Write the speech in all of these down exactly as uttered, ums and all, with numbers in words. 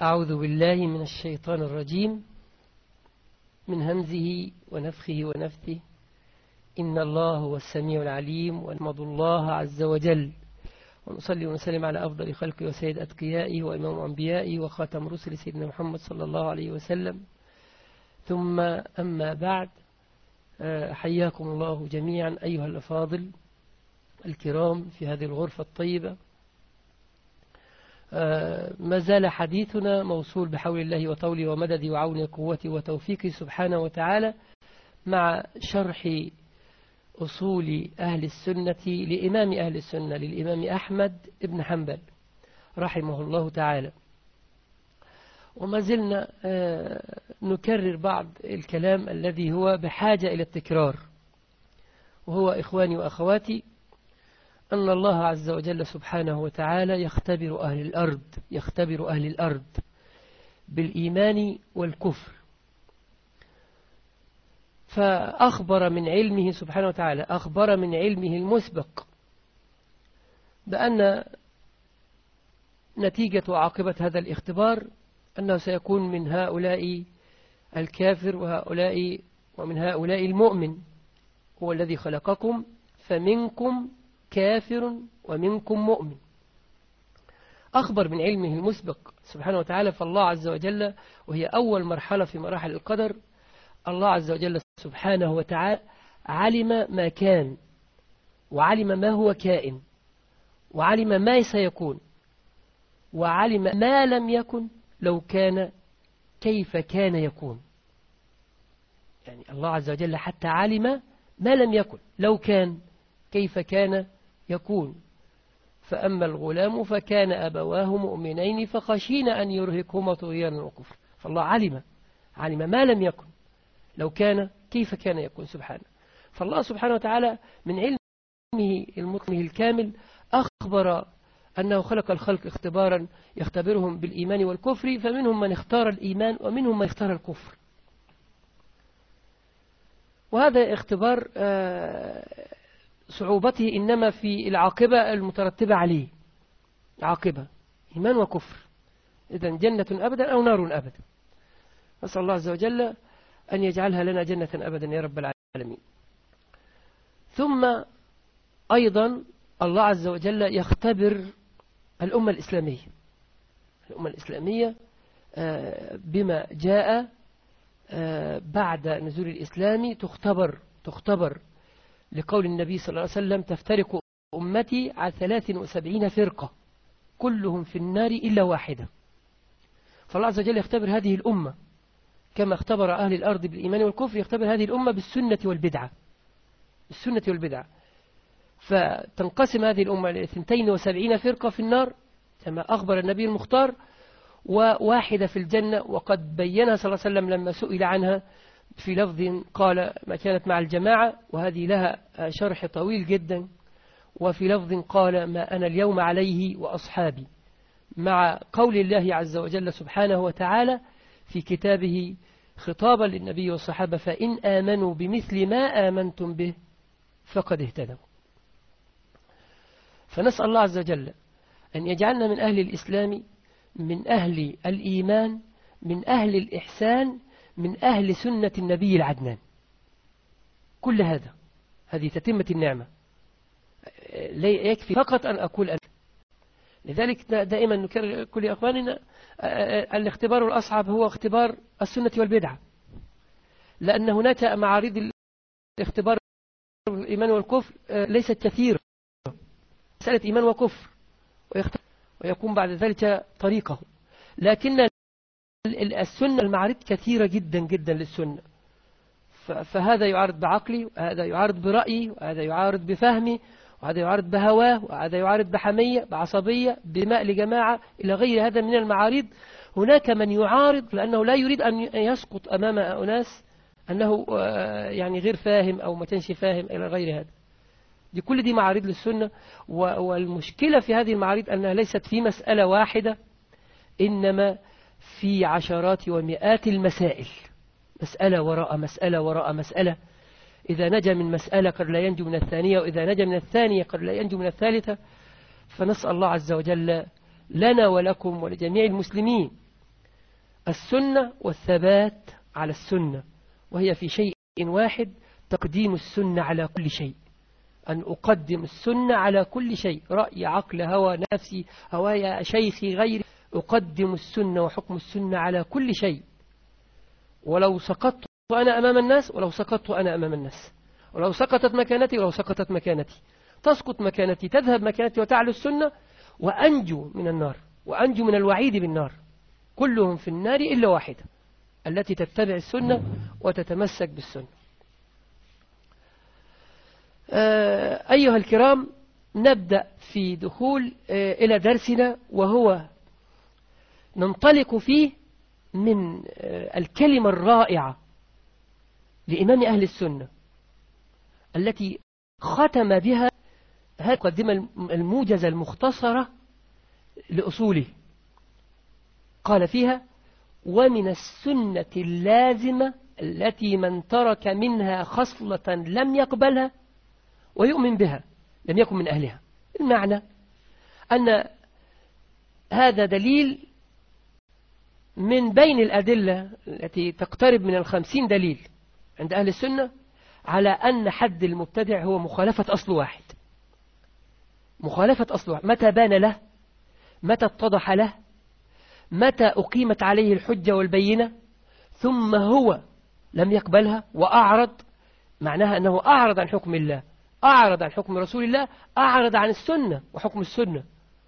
أعوذ بالله من الشيطان الرجيم من همزه ونفخه ونفثه. إن الله هو السميع العليم، ونحمد الله عز وجل ونصلي ونسلم على أفضل خلقه وسيد أتقيائه وإمام أنبيائه وخاتم رسل سيدنا محمد صلى الله عليه وسلم. ثم أما بعد، حياكم الله جميعا أيها الأفاضل الكرام في هذه الغرفة الطيبة. ما زال حديثنا موصول بحول الله وطوله ومدده وعونه وقوته وتوفيقه سبحانه وتعالى مع شرح أصول أهل السنة لإمام أهل السنة للإمام أحمد بن حنبل رحمه الله تعالى. وما زلنا نكرر بعض الكلام الذي هو بحاجة إلى التكرار، وهو إخواني وأخواتي أن الله عز وجل سبحانه وتعالى يختبر أهل الأرض يختبر أهل الأرض بالإيمان والكفر. فأخبر من علمه سبحانه وتعالى أخبر من علمه المسبق بأن نتيجة وعاقبة هذا الاختبار أنه سيكون من هؤلاء الكافر وهؤلاء ومن هؤلاء المؤمن. هو الذي خلقكم فمنكم كافر ومنكم مؤمن. أخبر من علمه المسبق سبحانه وتعالى. فالله عز وجل، وهي أول مرحلة في مراحل القدر، الله عز وجل سبحانه وتعالى علم ما كان، وعلم ما هو كائن، وعلم ما سيكون، وعلم ما لم يكن لو كان كيف كان يكون. يعني الله عز وجل حتى علم ما لم يكن لو كان كيف كان يكون. فأما الغلام فكان أبواه مؤمنين فخشينا أن يرهقهما طغيانا وكفرا. فالله علم علم ما لم يكن لو كان كيف كان يكون سبحانه. فالله سبحانه وتعالى من علمه المطمه الكامل أخبر أنه خلق الخلق اختبارا يختبرهم بالإيمان والكفر، فمنهم من اختار الإيمان ومنهم من اختار الكفر. وهذا اختبار صعوبته إنما في العاقبة المترتبة عليه، عاقبة إيمان وكفر، إذن جنة أبدا أو نار أبدا. نسأل الله عز وجل أن يجعلها لنا جنة أبدا يا رب العالمين. ثم أيضا الله عز وجل يختبر الأمة الإسلامية الأمة الإسلامية بما جاء بعد نزول الإسلام تختبر تختبر لقول النبي صلى الله عليه وسلم: تفترق أمتي على ثلاث وسبعين فرقة كلهم في النار إلا واحدة. فالله عز وجل يختبر هذه الأمة كما اختبر أهل الأرض بالإيمان والكفر، يختبر هذه الأمة بالسنة والبدعة بالسنة والبدعة فتنقسم هذه الأمة إلى اثنتين وسبعين فرقة في النار كما أخبر النبي المختار، وواحدة في الجنة. وقد بينها صلى الله عليه وسلم لما سئل عنها في لفظ قال: ما كانت مع الجماعة، وهذه لها شرح طويل جدا. وفي لفظ قال: ما أنا اليوم عليه وأصحابي، مع قول الله عز وجل سبحانه وتعالى في كتابه خطابا للنبي والصحابة: فإن آمنوا بمثل ما آمنتم به فقد اهتدوا. فنسأل الله عز وجل أن يجعلنا من أهل الإسلام، من أهل الإيمان، من أهل الإحسان، من أهل سنة النبي العدنان. كل هذا هذه تتمة النعمة، لا يكفي فقط أن أقول أن. لذلك دائما نكرر كل أخواننا الاختبار الأصعب هو اختبار السنة والبدعة، لأن هناك معارض الاختبار الإيمان والكفر ليست كثيرة. مسألة إيمان وكفر ويكون بعد ذلك طريقه، لكن السنة المعارض كثيرة جدا جدا للسنة. فهذا يعارض بعقلي، وهذا يعارض برأيي، وهذا يعارض بفهمي، وهذا يعارض بهواه، وهذا يعارض بحمية، بعصبية، بماء لجماعة، إلى غير هذا من المعارض. هناك من يعارض لأنه لا يريد أن يسقط أمام أناس أنه يعني غير فاهم أو ما كانش فاهم إلى غير هذا. دي كل دي معارض للسنة. والمشكلة في هذه المعارض أنها ليست في مسألة واحدة، إنما في عشرات ومئات المسائل، مسألة وراء مسألة وراء مسألة. إذا نجا من مسألة قد لا ينجو من الثانية، وإذا نجا من الثانية قد لا ينجو من الثالثة. فنسأل الله عز وجل لنا ولكم ولجميع المسلمين السنة والثبات على السنة، وهي في شيء واحد: تقديم السنة على كل شيء. أن أقدم السنة على كل شيء، رأي، عقل، هوى، نفسي، هوايا، شيخي، غيري، أقدم السنة وحكم السنة على كل شيء. ولو سقطت أنا أمام الناس، ولو سقطت أنا أمام الناس، ولو سقطت مكانتي، ولو سقطت مكانتي، تسقط مكانتي، تذهب مكانتي، وتعلو السنة، وأنجو من النار، وأنجو من الوعيد بالنار. كلهم في النار إلا واحدة، التي تتبع السنة وتتمسك بالسنة. أيها الكرام، نبدأ في دخول إلى درسنا، وهو ننطلق فيه من الكلمة الرائعة لإمام أهل السنة التي ختم بها هذه المقدمة الموجزة المختصرة لأصوله. قال فيها: ومن السنة اللازمة التي من ترك منها خصلة لم يقبلها ويؤمن بها لم يكن من أهلها. المعنى أن هذا دليل من بين الأدلة التي تقترب من الخمسين دليل عند أهل السنة على أن حد المبتدع هو مخالفة أصل واحد. مخالفة أصل واحد، متى بان له، متى اتضح له، متى أقيمت عليه الحجة والبينة، ثم هو لم يقبلها وأعرض، معناها أنه أعرض عن حكم الله، أعرض عن حكم رسول الله، أعرض عن السنة وحكم السنة،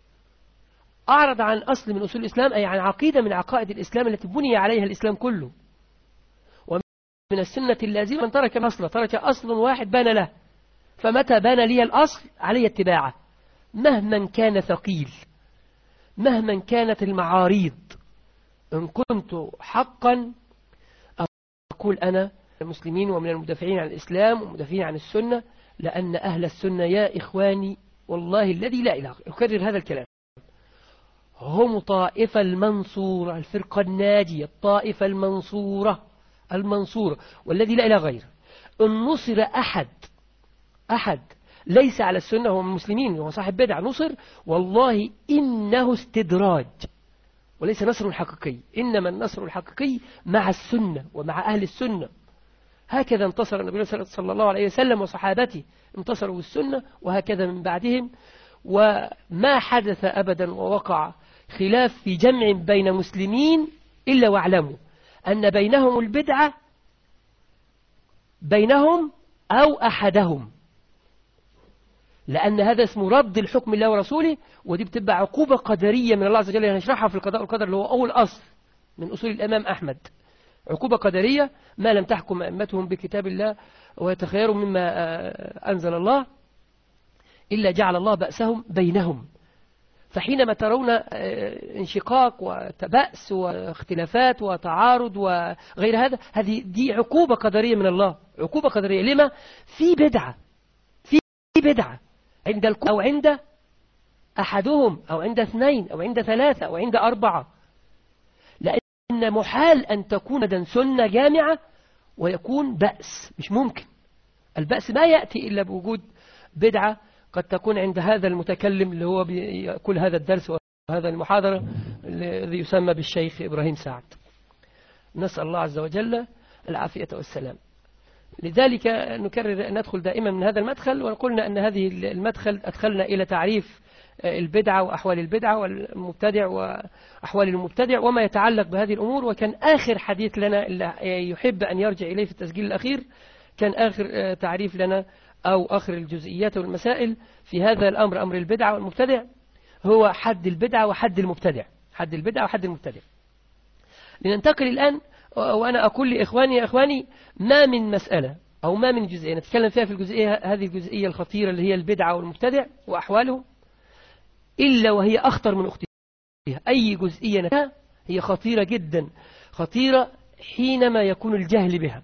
أعرض عن أصل من أصول الإسلام، أي عن عقيدة من عقائد الإسلام التي بني عليها الإسلام كله. ومن السنة اللازمة من ترك أصلا، ترك أصل واحد بان له، فمتى بان لي الأصل علي اتباعه مهما كان ثقيل، مهما كانت المعاريض. إن كنت حقا أقول أنا المسلمين ومن المدافعين عن الإسلام ومدافعين عن السنة، لأن أهل السنة يا إخواني والله الذي لا إله، أكرر هذا الكلام، هم طائفة المنصورة، الفرقة الناجية، الطائفة المنصورة المنصورة والذي لا إله غيره. إن نصر أحد أحد ليس على السنة هو من المسلمين وهو صاحب بدعة، نصر والله إنه استدراج وليس نصر حقيقي، إنما النصر الحقيقي مع السنة ومع أهل السنة. هكذا انتصر النبي صلى الله عليه وسلم وصحابته، انتصروا بالسنة، وهكذا من بعدهم. وما حدث أبدا ووقع خلاف في جمع بين مسلمين إلا واعلموا أن بينهم البدعة، بينهم أو أحدهم، لأن هذا اسمه رد الحكم الله ورسوله، ودي بتبقى عقوبة قدرية من الله عز وجل، هنشرحها في القضاء والقدر اللي هو أول أصل من أصول الإمام أحمد. عقوبة قدرية: ما لم تحكم أئمتهم بكتاب الله ويتخيروا مما أنزل الله إلا جعل الله بأسهم بينهم. فحينما ترون انشقاق وتبأس واختلافات وتعارض وغير هذا، هذه دي عقوبة قدرية من الله، عقوبة قدرية. لما؟ في بدعة، في بدعة عند الكل أو عند أحدهم أو عند اثنين أو عند ثلاثة أو عند أربعة، لأن محال أن تكون سنة جامعة ويكون بأس، مش ممكن. البأس ما يأتي إلا بوجود بدعة قد تكون عند هذا المتكلم اللي هو بيقول هذا الدرس وهذا المحاضرة الذي يسمى بالشيخ إبراهيم سعد. نسأل الله عز وجل العافية والسلام. لذلك نكرر ندخل دائما من هذا المدخل، وقلنا أن هذه المدخل أدخلنا إلى تعريف البدعة وأحوال البدعة والمبتدع وأحوال المبتدع وما يتعلق بهذه الأمور. وكان آخر حديث لنا اللي يحب أن يرجع إليه في التسجيل الأخير كان آخر تعريف لنا أو آخر الجزئيات والمسائل في هذا الأمر، أمر البدعة والمبتدع، هو حد البدعة وحد المبتدع، حد البدعة وحد المبتدع. لننتقل الآن، وأنا أقول لإخواني يا إخواني، ما من مسألة أو ما من جزئية نتكلم فيها في الجزئية هذه الجزئية الخطيرة اللي هي البدعة والمبتدع وأحوالهم إلا وهي أخطر من أختها. أي جزئية نتكلم هي خطيرة جدا، خطيرة حينما يكون الجهل بها،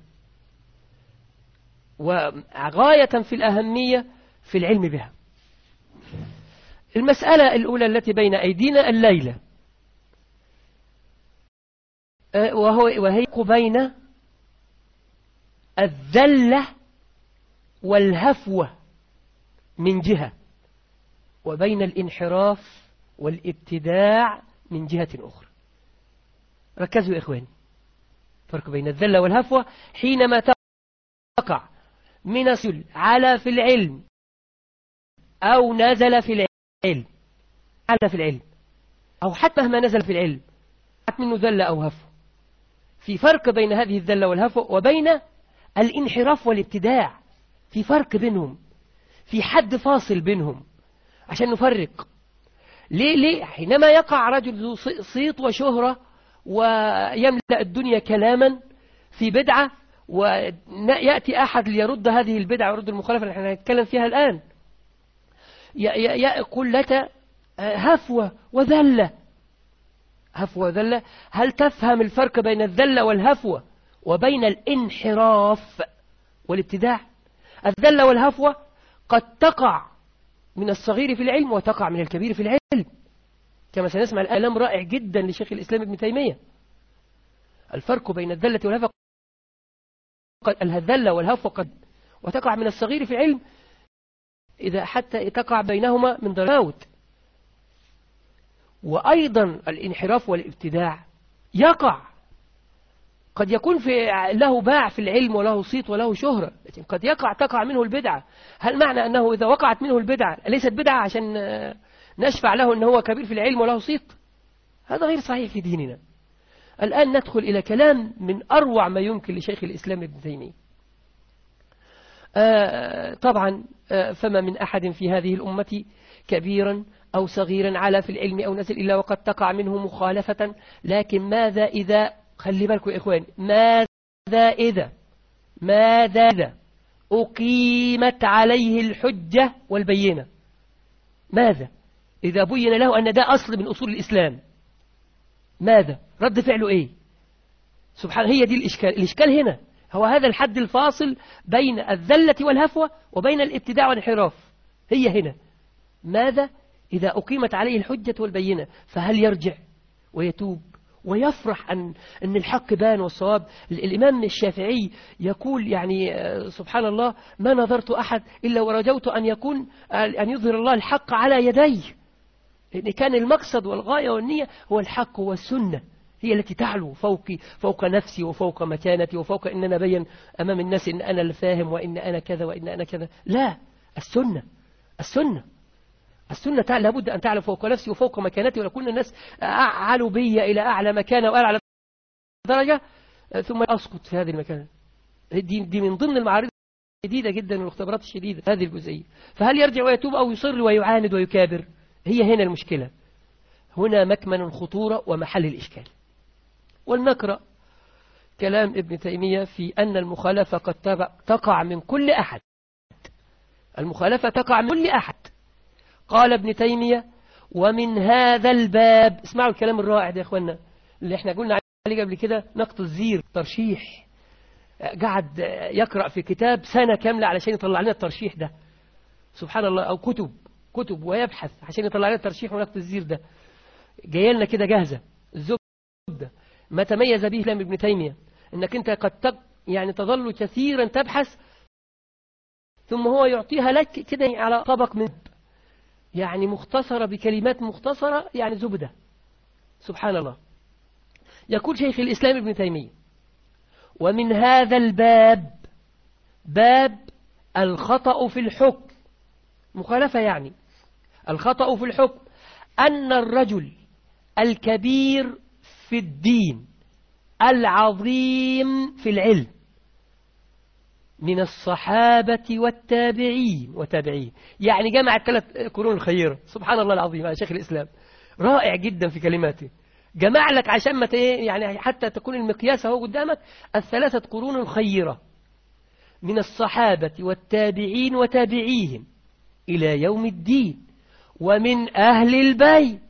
وغاية في الأهمية في العلم بها. المسألة الأولى التي بين أيدينا الليلة، وهو وهي بين الذلة والهفوة من جهة، وبين الانحراف والابتداع من جهة أخرى. ركزوا يا إخواني، فرق بين الذلة والهفوة حينما تقع من السل على في العلم أو نزل في العلم، على في العلم أو حتى مهما نزل في العلم منه ذلة أو هفوة. في فرق بين هذه الذلة والهفوة وبين الانحراف والابتداع، في فرق بينهم، في حد فاصل بينهم عشان نفرق. ليه ليه حينما يقع رجل ذو صيت وشهرة ويملأ الدنيا كلاما في بدعة، ويأتي أحد ليرد هذه البدعة ويرد المخالفة اللي احنا هنتكلم فيها الآن، يقول لك هفوة وذلة، هفوة وذلة. هل تفهم الفرق بين الذلة والهفوة وبين الانحراف والابتداع؟ الذلة والهفوة قد تقع من الصغير في العلم وتقع من الكبير في العلم، كما سنسمع الكلام رائع جدا لشيخ الإسلام ابن تيمية. الفرق بين الذلة والهفوة، الذلة والهفوة قد وتقع من الصغير في العلم إذا حتى تقع بينهما من درجات. وأيضا الانحراف والابتداع يقع، قد يكون في له باع في العلم وله صيت وله شهرة، لكن قد يقع تقع منه البدعة. هل معنى أنه إذا وقعت منه البدعة ليست بدعة عشان نشفع له أنه هو كبير في العلم وله صيت؟ هذا غير صحيح في ديننا. الآن ندخل إلى كلام من أروع ما يمكن لشيخ الإسلام ابن تيمية. آه طبعا آه فما من أحد في هذه الأمة كبيرا أو صغيرا على في العلم أو نزل إلا وقد تقع منه مخالفة. لكن ماذا إذا، خلي بالكم يا إخوان، ماذا إذا ماذا إذا أقيمت عليه الحجة والبينة؟ ماذا إذا بين له أن ده أصل من أصول الإسلام؟ ماذا رد فعله إيه؟ سبحان، هي دي الإشكال. الإشكال هنا هو هذا الحد الفاصل بين الذلة والهفوة وبين الابتداع والانحراف. هي هنا ماذا إذا أقيمت عليه الحجة والبينة؟ فهل يرجع ويتوب ويفرح أن أن الحق بان والصواب؟ الإمام الشافعي يقول يعني سبحان الله، ما نظرت أحد إلا ورجوت أن يكون أن يظهر الله الحق على يديه، لأن كان المقصد والغاية والنية هو الحق والسنة، هي التي تعلو فوقي فوق نفسي وفوق مكانتي وفوق إن أنا بين أمام الناس إن أنا الفاهم وإن أنا كذا وإن أنا كذا. لا، السنة السنة السنة لابد أن تعلو فوق نفسي وفوق مكانتي، ولكل الناس أعلوا بي إلى أعلى مكانة وأعلى درجة ثم أسقط في هذه المكانة. دي, دي من ضمن المعارض الشديدة جدا والاختبارات الشديدة هذه الجزئية. فهل يرجع ويتوب أو يصر ويعاند ويكابر؟ هي هنا المشكلة، هنا مكمن الخطورة ومحل الإشكال. ولنقرأ كلام ابن تيمية في أن المخالفة قد تقع من كل أحد، المخالفة تقع من كل أحد. قال ابن تيمية: ومن هذا الباب، اسمعوا الكلام الرائع ده يا اخوانا اللي احنا قلنا عليه قبل كده، نقط الزير ترشيح، قعد يقرأ في كتاب سنة كاملة علشان يطلع لنا الترشيح ده، سبحان الله، او كتب كتب ويبحث عشان يطلع لنا الترشيح ونقط الزير ده، جاي لنا كده جاهزة الزبدة. ما تميز به الإسلام ابن تيمية انك انت قد تب يعني تظل كثيرا تبحث ثم هو يعطيها لك كده على طبق من يعني مختصرة بكلمات مختصرة، يعني زبدة، سبحان الله. يقول شيخ الإسلام ابن تيمية: ومن هذا الباب، باب الخطأ في الحكم، مخالفة يعني الخطأ في الحكم، أن الرجل الكبير في الدين العظيم في العلم من الصحابة والتابعين وتابعين، يعني جمع الثلاث قرون الخيرة، سبحان الله العظيم. يا شيخ الإسلام رائع جدا في كلماته، جمع لك عشان ما يعني حتى تكون المقياس هو قدامك الثلاثة قرون الخيرة من الصحابة والتابعين وتابعيهم إلى يوم الدين، ومن أهل البيت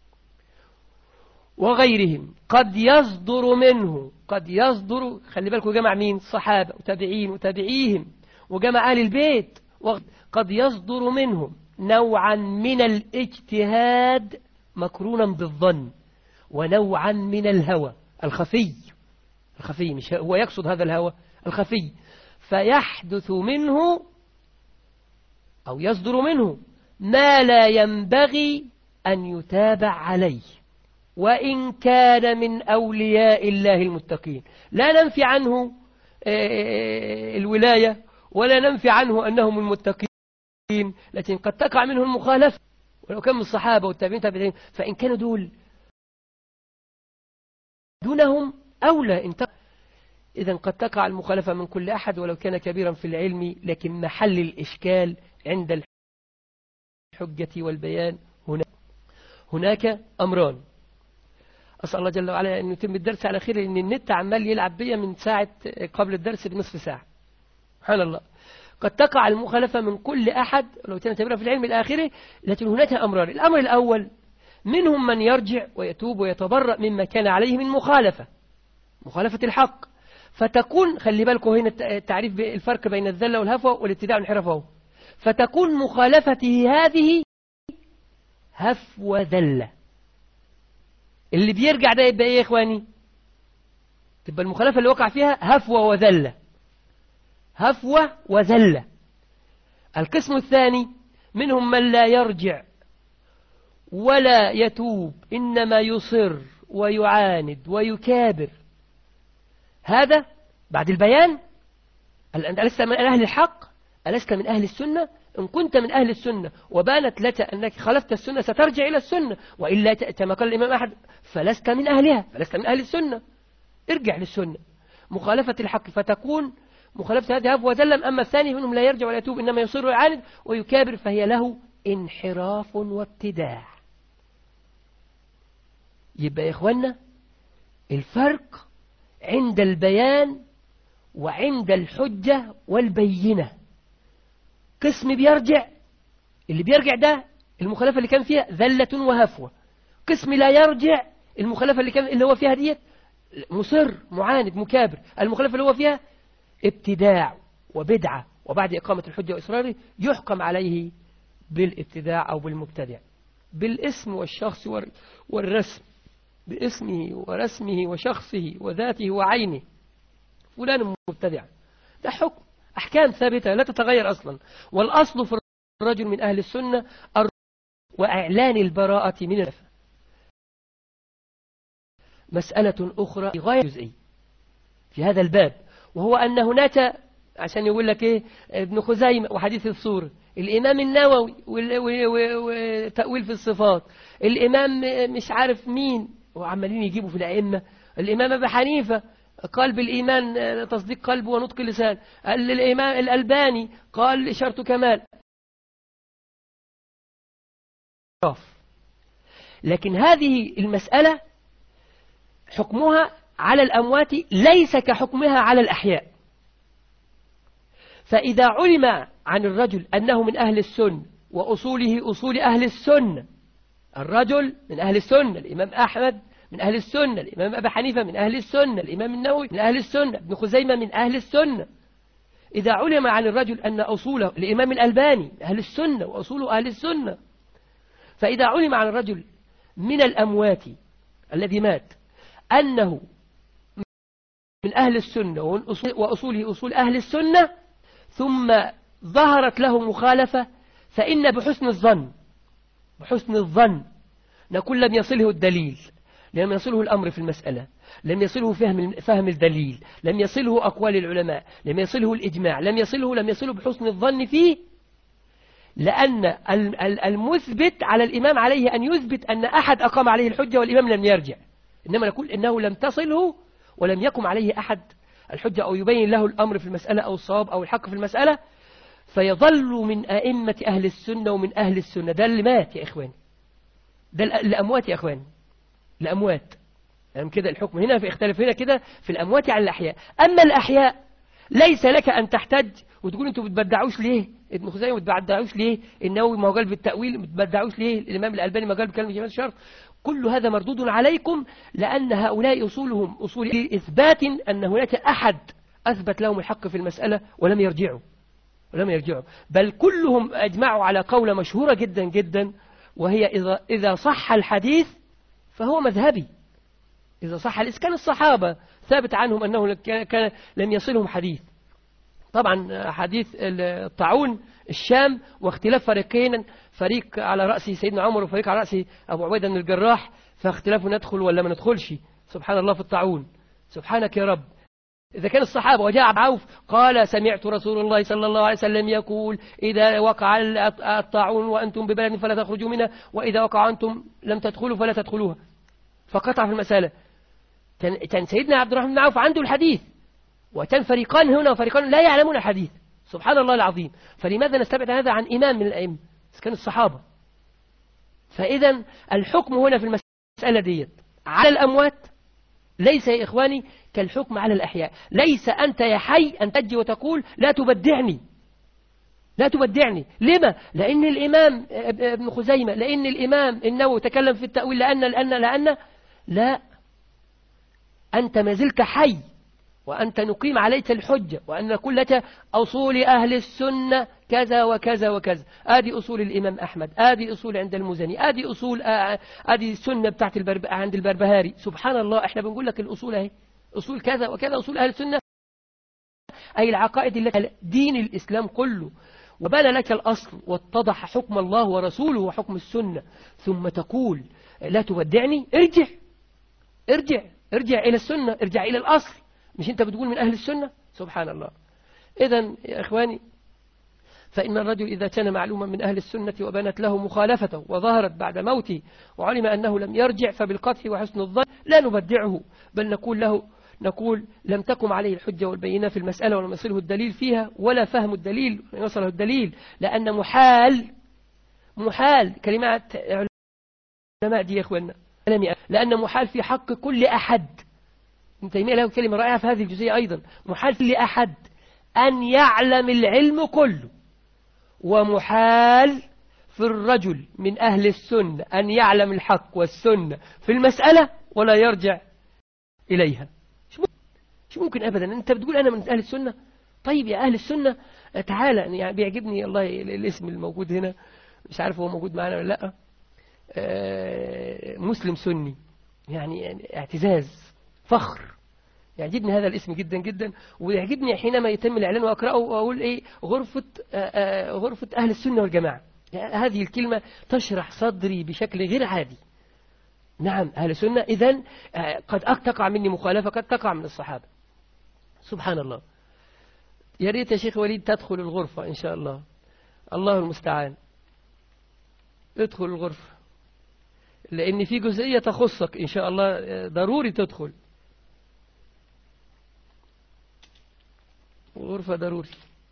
وغيرهم قد يصدر منه، قد يصدر، خلي بالكم جمع مين؟ صحابة وتابعين وتابعيهم وجمع أهل البيت، وقد يصدر منهم نوعا من الاجتهاد مقرونا بالظن، ونوعا من الهوى الخفي، الخفي مش هو يقصد هذا الهوى الخفي، فيحدث منه أو يصدر منه ما لا ينبغي أن يتابع عليه. وإن كان من أولياء الله المتقين. لا ننفي عنه الولاية ولا ننفي عنه أنهم المتقين، لكن قد تقع منه المخالفة ولو كان من الصحابة والتابعين تابعين، فإن كانوا دول دونهم أولى إن تقع. إذن قد تقع المخالفة من كل أحد ولو كان كبيرا في العلم، لكن محل الإشكال عند الحجة والبيان. هنا هناك أمران. أسأل الله جل وعلا أن يتم الدرس على خير، لأن النت عمال يلعب بيا من ساعة قبل الدرس بنصف ساعة. سبحان الله. قد تقع المخالفة من كل أحد لو كان كبيرا في العلم الآخرة، لكن هناك أمران. الأمر الأول، منهم من يرجع ويتوب ويتبرأ مما كان عليه من مخالفة مخالفة الحق، فتكون، خلي بالكم هنا التعريف بالفرق بين الذلة والهفوة والابتداع والانحراف، فتكون مخالفته هذه هفوة ذلة. اللي بيرجع ده يبقى ايه يا اخواني؟ تبقى المخالفة اللي وقع فيها هفوة وذلة، هفوة وذلة. القسم الثاني، منهم من لا يرجع ولا يتوب، إنما يصر ويعاند ويكابر. هذا بعد البيان، أنت ألست من أهل الحق؟ ألست من أهل السنة؟ إن كنت من أهل السنة وبانت لك أنك خالفت السنة سترجع إلى السنة، وإلا كما قال الإمام أحد فلست من أهلها، فلست من أهل السنة، ارجع للسنة. مخالفة الحق فتكون مخالفة هذه هفوة ذلة. أما الثاني منهم لا يرجع ولا يتوب، إنما يصر ويعاند ويكابر، فهي له انحراف وابتداع. يبقى يا إخوانا الفرق عند البيان وعند الحجة والبينة. قسم بيرجع، اللي بيرجع ده المخالفة اللي كان فيها ذلة وهفوة. قسم لا يرجع، المخالفة اللي كان اللي هو فيها ديت مصر معاند مكابر. المخالفة اللي هو فيها ابتداع وبدعة، وبعد إقامة الحجة وإصراره يحكم عليه بالابتداع أو بالمبتدع، بالاسم والشخص والرسم، باسمه ورسمه وشخصه وذاته وعينه، فلان مبتدع. ده حكم، أحكام ثابتة لا تتغير أصلا. والأصل في الرجل من أهل السنة وإعلان البراءة من النفاق. مسألة أخرى غاية جزئية في هذا الباب، وهو أن هناك، عشان يقول لك إيه، ابن خزيمة وحديث الصورة، الإمام النووي وتأويل في الصفات، الإمام مش عارف مين، وعمالين يجيبوا في الأئمة. الإمام أبي حنيفة قال بالإيمان تصديق قلب ونطق لسان، الإمام الألباني قال إشارة كمال. لكن هذه المسألة حكمها على الأموات ليس كحكمها على الأحياء. فإذا علم عن الرجل أنه من أهل السنة وأصوله أصول أهل السنة، الرجل من أهل السنة، الإمام أحمد من أهل السنة، الإمام أبي حنيفة من أهل السنة، الإمام النووي من أهل السنة، ابن خزيمة من أهل السنة. إذا علم عن الرجل أن أصوله، الإمام الألباني من أهل السنة وأصوله أهل السنة، فإذا علم عن الرجل من الأموات الذي مات أنه من أهل السنة وأصوله أصول أهل السنة، ثم ظهرت له مخالفة، فإن بحسن الظن بحسن الظن نقول لم يصله الدليل، لم يصله الأمر في المسألة، لم يصله فهم فهم الدليل، لم يصله أقوال العلماء، لم يصله الإجماع، لم يصله لم يصله بحسن الظن فيه. لأن المثبت على الإمام عليه أن يثبت أن أحد أقام عليه الحجة والإمام لم يرجع، إنما نقول إنه لم تصله ولم يقم عليه أحد الحجة أو يبين له الأمر في المسألة أو الصواب أو الحق في المسألة، فيظل من أئمة أهل السنة ومن أهل السنة. ده اللي مات يا إخواني، ده الأموات يا إخواني، الأموات يعني كده الحكم هنا في اختلاف هنا كده في الأموات عن الأحياء. أما الأحياء ليس لك أن تحتج وتقول أنتوا بتبدعوش ليه، ابن خزيمة ما بتبدعوش ليه، النووي ما هو قال بالتأويل ما بتبدعوش ليه، الإمام الألباني ما قال بكلمة جمال الشرط. كل هذا مردود عليكم، لأن هؤلاء أصولهم أصول إثبات أن هناك أحد أثبت لهم الحق في المسألة ولم يرجعوا ولم يرجعوا بل كلهم أجمعوا على قولة مشهورة جدا جدا، وهي إذا, إذا صح الحديث فهو مذهبي. إذا صح الحديث، كان الصحابة ثابت عنهم أنه كان لم يصلهم حديث طبعا حديث الطاعون الشام واختلاف فريقين، فريق على رأس سيدنا عمر وفريق على رأس أبو عبيدة بن الجراح، فاختلاف ندخل ولا ما ندخلش. سبحان الله في الطاعون، سبحانك يا رب. إذا كان الصحابة وجاء عبد عوف قال سمعت رسول الله صلى الله عليه وسلم يقول إذا وقع الطاعون وأنتم ببلد فلا تخرجوا منها، وإذا وقع أنتم لم تدخلوا فلا تدخلوها، فقطع في المسألة. كان سيدنا عبد الرحمن بن عوف عنده الحديث، وكان فريقان هنا وفريقان لا يعلمون الحديث، سبحان الله العظيم. فلماذا نستبعد هذا عن إمام من الأئمة؟ كان الصحابة. فإذا الحكم هنا في المسألة ديت على الأموات ليس يا إخواني كالحكم على الأحياء. ليس أنت يا حي أن تجي وتقول لا تبدعني، لا تبدعني. لما؟ لأن الإمام ابن خزيمة، لأن الإمام النووي تكلم في التأويل، لأن لأن لأن لا، أنت ما زلت حي، وأنت نقيم عليك الحجة، وأن نقول لك أصول أهل السنة كذا وكذا وكذا. آدي أصول الإمام أحمد، آدي أصول عند المزني، آدي أصول آدي السنة بتاعت البرب... عند البربهاري. سبحان الله، إحنا بنقول لك الأصول اهي، أصول كذا وكذا، أصول أهل السنة أي العقائد التي دين الإسلام كله. وبان لك الأصل واتضح حكم الله ورسوله وحكم السنة، ثم تقول لا تودعني. ارجع ارجع ارجع إلى السنة، ارجع إلى الأصل. مش أنت بتقول من أهل السنة؟ سبحان الله. إذن يا إخواني، فإن الرجل إذا كان معلوما من أهل السنة وبانت له مخالفته وظهرت بعد موته وعلم أنه لم يرجع، فبالقطع وحسن الظن لا نبدعه، بل نقول له نقول لم تقم عليه الحجة والبينة في المسألة ولم يصله الدليل فيها، ولا فهم الدليل يصله الدليل، لأن محال محال كلمات علماء دي يا إخواننا، لأن محال في حق كل أحد. ابن تيمية له كلمة رائعة في هذه الجزئية أيضا، محال في أحد أن يعلم العلم كله، ومحال في الرجل من أهل السنة أن يعلم الحق والسنة في المسألة ولا يرجع إليها. مش ممكن أبدا. أنت بتقول أنا من أهل السنة، طيب يا أهل السنة تعالى. يعني بيعجبني الله الاسم الموجود هنا، مش عارف هو موجود معنا ولا لا، مسلم سني، يعني اعتزاز فخر. يعجبني هذا الاسم جدا جدا، ويعجبني حينما يتم الإعلان وأقرأه وأقول إيه غرفة غرفة أهل السنة والجماعة. يعني هذه الكلمة تشرح صدري بشكل غير عادي. نعم أهل السنة، إذن قد تقع مني مخالفة، قد تقع من الصحابة. سبحان الله. يا ريت يا شيخ وليد تدخل الغرفة إن شاء الله، الله المستعان. ادخل الغرفة، لأن في جزئية تخصك إن شاء الله، ضروري تدخل غرفة، ضروري.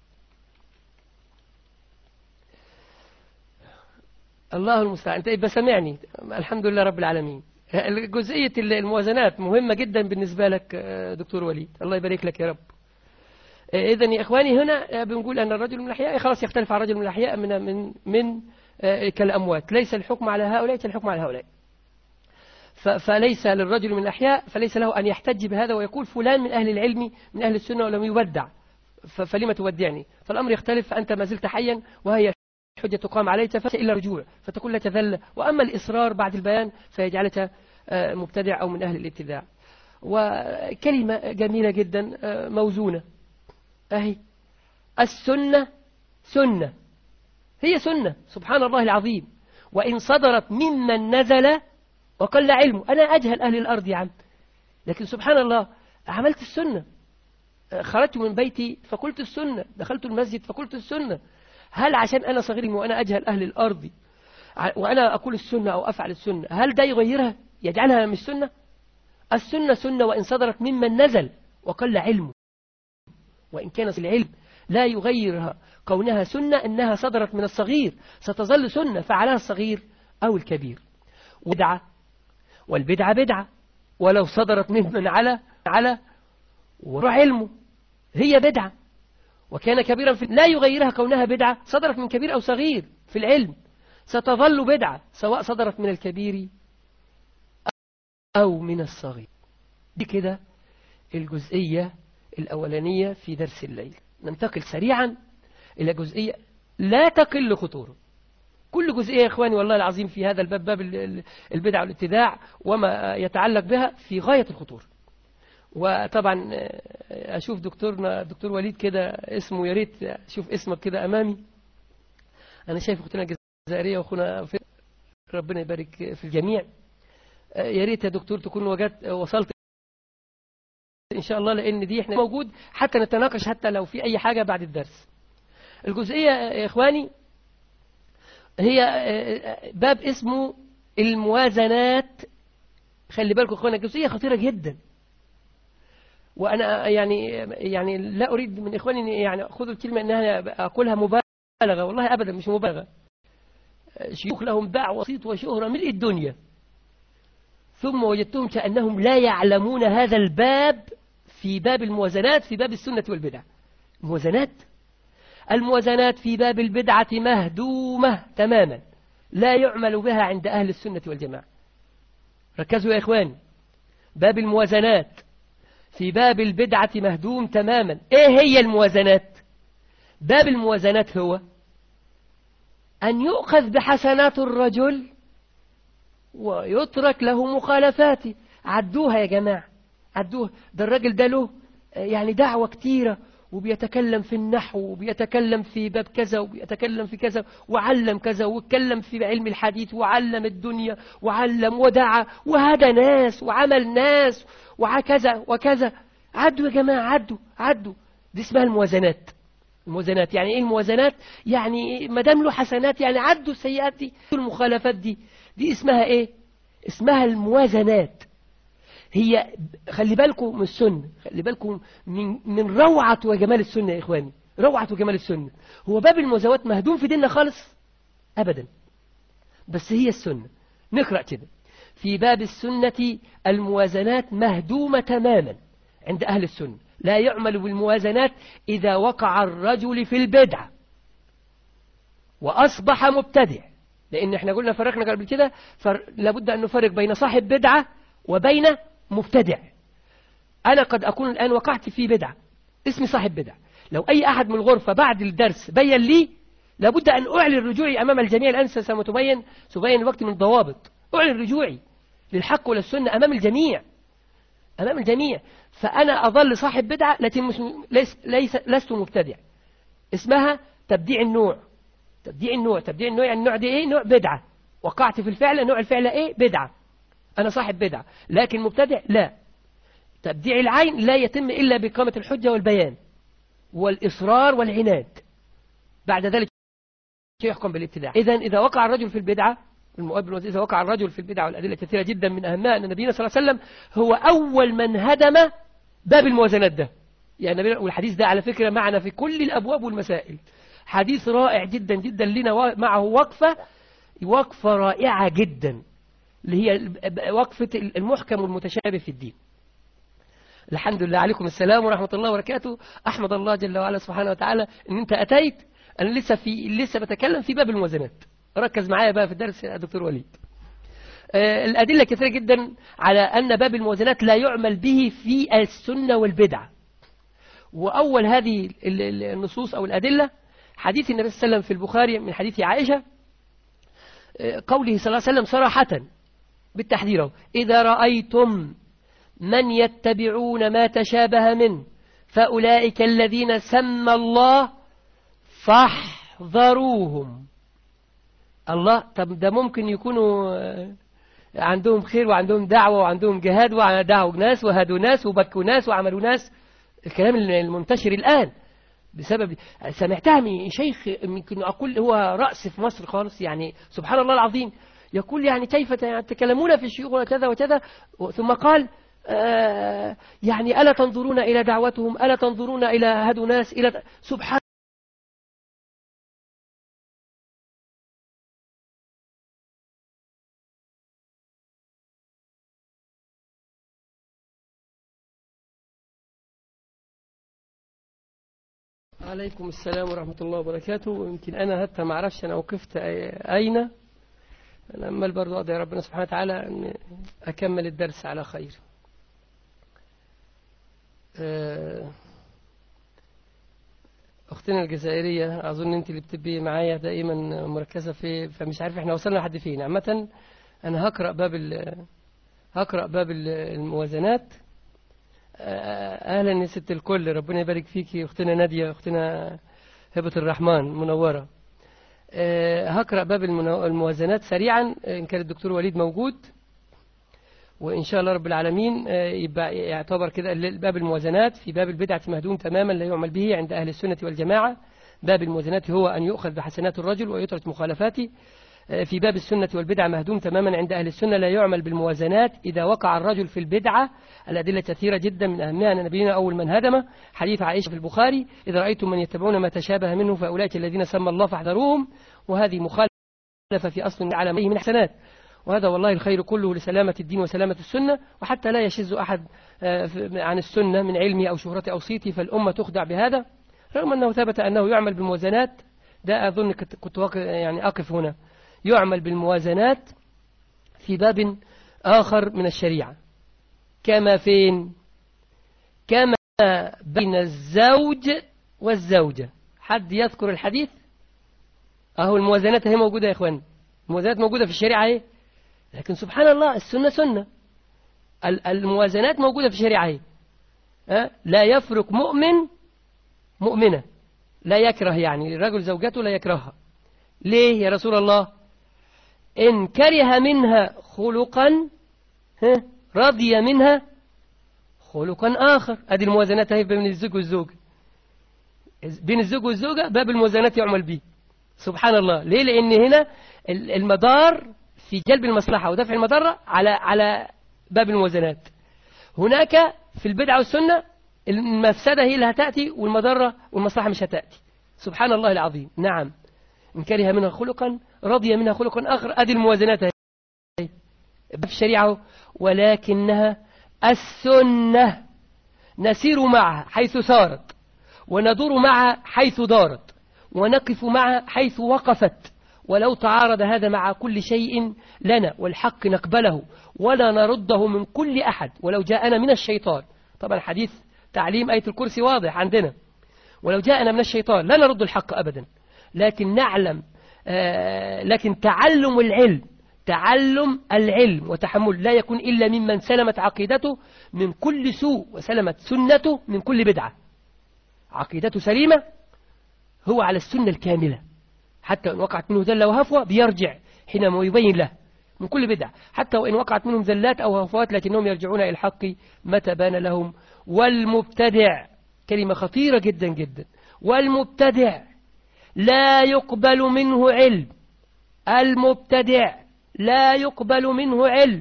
الله المستعان. انت يبقى سمعني. الحمد لله رب العالمين. جزئية الموازنات مهمة جدا بالنسبة لك دكتور وليد، الله يبارك لك يا رب. إذن يا إخواني هنا بنقول أن الرجل من الأحياء خلاص يختلف عن الرجل من الأحياء من من من كالأموات. ليس الحكم على هؤلاء، ليس الحكم على هؤلاء. فليس للرجل من الأحياء فليس له أن يحتج بهذا ويقول فلان من أهل العلم من أهل السنة ولم يودع، فلما تودعني؟ فالأمر يختلف، فأنت ما زلت حيا وهي حجة تقام عليك، فليس إلا رجوع، فتقول لك ذل. وأما الإصرار بعد البيان فيجعلك مبتدع أو من أهل الابتداع. وكلمة جميلة جدا موزونة أهي، السنة سنة، هي سنة، سبحان الله العظيم. وإن صدرت ممن نزل وقل علمه. أنا أجهل أهل الأرض يا عم، لكن سبحان الله عملت السنة. خرجت من بيتي فقلت السنة، دخلت المسجد فقلت السنة. هل عشان أنا صغير وأنا أجهل أهل الأرض وأنا أقول السنة أو أفعل السنة هل ده يغيرها يجعلها مش سنة؟ السنة سنة وإن صدرت ممن نزل وقل علمه، وإن كان العلم لا يغيرها كونها سنة، إنها صدرت من الصغير ستظل سنة فعلها الصغير أو الكبير. وبدعة، والبدعة بدعة ولو صدرت ممن على على وروح علمه هي بدعة، وكان كبيرا في لا يغيرها كونها بدعة صدرت من كبير أو صغير في العلم، ستظل بدعة سواء صدرت من الكبير أو من الصغير. دي كده الجزئية الأولانية في درس الليل. ننتقل سريعا إلى جزئية لا تقل خطورة. كل جزئية يا إخواني والله العظيم في هذا الباب، باب البدع والابتداع وما يتعلق بها، في غاية الخطورة. وطبعا أشوف دكتورنا دكتور وليد كده اسمه، يا ريت أشوف اسمك كده أمامي. أنا شايف أختنا الجزائرية وأخونا في ربنا يبارك في الجميع. يا ريت يا دكتور تكون وجدت وصلت إن شاء الله، لأن دي إحنا موجود حتى نتناقش حتى لو في أي حاجة بعد الدرس. الجزئية يا إخواني هي باب اسمه الموازنات. خلي بالكم إخواني، الجزئية خطيرة جدا، وأنا يعني يعني لا أريد من إخواني يعني خذوا الكلمة إنها أقولها مبالغة، والله أبدا مش مبالغة. شيوخ لهم باع وسيط وشهرة ملء الدنيا، ثم وجدتهم كأنهم لا يعلمون هذا الباب في باب الموازنات في باب السنة والبدع. الموازنات الموازنات في باب البدعة مهدومة تماما، لا يعمل بها عند أهل السنة والجماعة. ركزوا يا إخواني، باب الموازنات في باب البدعة مهدوم تماما. إيه هي الموازنات؟ باب الموازنات هو أن يؤخذ بحسنات الرجل ويترك له مخالفاته. عدوها يا جماعة، عدوها. ده الراجل ده له يعني دعوة كتيرة، وبيتكلم في النحو، وبيتكلم في باب كذا، وبيتكلم في كذا، وعلم كذا، واتكلم في علم الحديث، وعلم الدنيا، وعلم ودعا، وهدى ناس، وعمل ناس، وكذا وكذا. عدوا يا جماعة، عدوا عدوا. دي اسمها الموازنات. الموازنات يعني ايه؟ الموازنات يعني ما دام له حسنات يعني عدوا السيئات دي، المخالفات دي، دي اسمها ايه؟ اسمها الموازنات. هي خلي بالكم من السنة، خلي بالكم من من روعة وجمال السنة يا إخواني، روعة وجمال السنة. هو باب الموازنات مهدوم في ديننا خالص أبدا، بس هي السنة. نقرأ كده في باب السنة: الموازنات مهدومة تماما عند أهل السنة، لا يعمل بالموازنات إذا وقع الرجل في البدعة وأصبح مبتدع. لأن احنا قلنا فرقنا قبل كده، لابد أن نفرق بين صاحب بدعة وبين مبتدع. أنا قد أكون الآن وقعت في بدعة، اسمي صاحب بدعة. لو أي أحد من الغرفة بعد الدرس بين لي، لابد أن أعلن رجوعي أمام الجميع. الآن سمتبين سبين الوقت من الضوابط. أعلن رجوعي للحق والسنة أمام الجميع، أمام الجميع. فأنا أظل صاحب بدعة لكن مش ليس ليس لست مبتدع. اسمها تبديع النوع. تبديع النوع تبديع النوع يعني النوع دي إيه؟ نوع بدعة. وقعت في الفعل، نوع الفعل إيه؟ بدعة. أنا صاحب بدعة لكن مبتدع لا. تبديع العين لا يتم إلا بإقامة الحجة والبيان والإصرار والعناد، بعد ذلك يحكم بالابتداع. إذن إذا وقع الرجل في البدعة، المؤمن إذا وقع الرجل في البدعة، والأدلة كثيرة جدا من أهمها أن نبينا صلى الله عليه وسلم هو أول من هدم باب الموازنات ده. يعني والحديث ده على فكرة معنا في كل الأبواب والمسائل، حديث رائع جدا جدا لنا، معه وقفة وقفة رائعة جدا اللي هي وقفة المحكم والمتشابه في الدين. الحمد لله. عليكم السلام ورحمة الله وبركاته. أحمد الله جل وعلا سبحانه وتعالى أن أنت أتيت. أنا لسه في لسه بتكلم في باب الموازنات. ركز معايا بقى في الدرس يا دكتور وليد. آه الأدلة كثيرة جدا على أن باب الموازنات لا يعمل به في السنة والبدعة. وأول هذه النصوص أو الأدلة حديث النبي صلى الله عليه وسلم في البخاري من حديث عائشة، آه قوله صلى الله عليه وسلم صراحة بالتحذير: إذا رأيتم من يتبعون ما تشابه منه فأولئك الذين سمى الله فاحذروهم. الله، طب ده ممكن يكونوا عندهم خير وعندهم دعوة وعندهم جهاد ودعوا ناس وهدوا ناس وبكوا ناس وعملوا ناس. الكلام المنتشر الآن بسبب سمعتها من شيخ يمكن أقول هو رأس في مصر خالص، يعني سبحان الله العظيم، يقول يعني كيف تتكلمون في الشيوخ وكذا وكذا، ثم قال آه يعني ألا تنظرون إلى دعوتهم، ألا تنظرون إلى هدوا ناس، إلى سبحان عليكم السلام ورحمة الله وبركاته. يمكن أنا حتى ما أعرفش أنا وقفت أين. أنا أمل برضو أدعي ربنا سبحانه وتعالى أن أكمل الدرس على خير. أختنا الجزائرية أظن أنت اللي بتبقي معايا دائما مركزة في، فمش عارف إحنا وصلنا لحد فين. عامة أنا هقرأ باب هقرأ باب الموازنات. أهلا يا ست الكل، ربنا يبارك فيكي أختنا نادية، أختنا هبة الرحمن منورة. هقرأ باب الموازنات سريعا إن كان الدكتور وليد موجود، وإن شاء الله رب العالمين يبقى يعتبر كده باب الموازنات. في باب البدعة مهدوم تماما لا يعمل به عند أهل السنة والجماعة. باب الموازنات هو أن يؤخذ بحسنات الرجل ويترك مخالفاته. في باب السنة والبدعة مهدوم تماما عند أهل السنة لا يعمل بالموازنات إذا وقع الرجل في البدعة. الأدلة كثيرة جدا، من أهمها أن نبينا أول من هدم حديث عائشة في البخاري: إذا رأيتم من يتبعون ما تشابه منه فأولئك الذين سمى الله فاحذروهم. وهذه مخالفة في أصل على ما من حسنات، وهذا والله الخير كله لسلامة الدين وسلامة السنة، وحتى لا يشذ أحد عن السنة من علمه أو شهرته أو صيته، فالأمة تخدع بهذا، رغم أنه ثبت أنه يعمل بالموازنات. ده أظن كنت يعني أقف هنا. يعمل بالموازنات في باب آخر من الشريعة، كما فين؟ كما بين الزوج والزوجة. حد يذكر الحديث؟ أهو الموازنات هي موجودة يا إخوان، الموازنات موجودة في الشريعة هي. لكن سبحان الله السنة سنة، الموازنات موجودة في الشريعة هي. لا يفرق مؤمن مؤمنة، لا يكره يعني الرجل زوجته لا يكرهها. ليه يا رسول الله؟ إن كره منها خلقا رضي منها خلقا آخر. أدي الموازنات هي بين الزوج والزوجة، بين الزوج والزوجة باب الموازنات يعمل به. سبحان الله. ليه؟ لأن هنا المدار في جلب المصلحة ودفع المضرة على على باب الموازنات. هناك في البدعة والسنة المفسدة هي اللي هتأتي والمضرة والمصلحة مش هتأتي. سبحان الله العظيم. نعم، إن كره منها خلقا رضي منها خلقا آخر. أدي الموازنات هي في الشريعة، ولكنها السنة نسير معها حيث سارت، وندور معها حيث دارت، ونقف معها حيث وقفت. ولو تعارض هذا مع كل شيء لنا والحق نقبله ولا نرده من كل أحد ولو جاءنا من الشيطان. طبعا حديث تعليم آية الكرسي واضح عندنا، ولو جاءنا من الشيطان لا نرد الحق أبدا. لكن نعلم آه لكن تعلم العلم تعلم العلم وتحمل لا يكون إلا ممن سلمت عقيدته من كل سوء وسلمت سنته من كل بدعة. عقيدته سليمة، هو على السنة الكاملة، حتى إن وقعت منه ذلة وهفوة بيرجع حينما يبين له من كل بدعة، حتى وإن وقعت منهم ذلات أو هفوات لكنهم يرجعون إلى الحق متى بان لهم. والمبتدع، كلمة خطيرة جدا جدا، والمبتدع لا يقبل منه علم. المبتدع لا يقبل منه علم،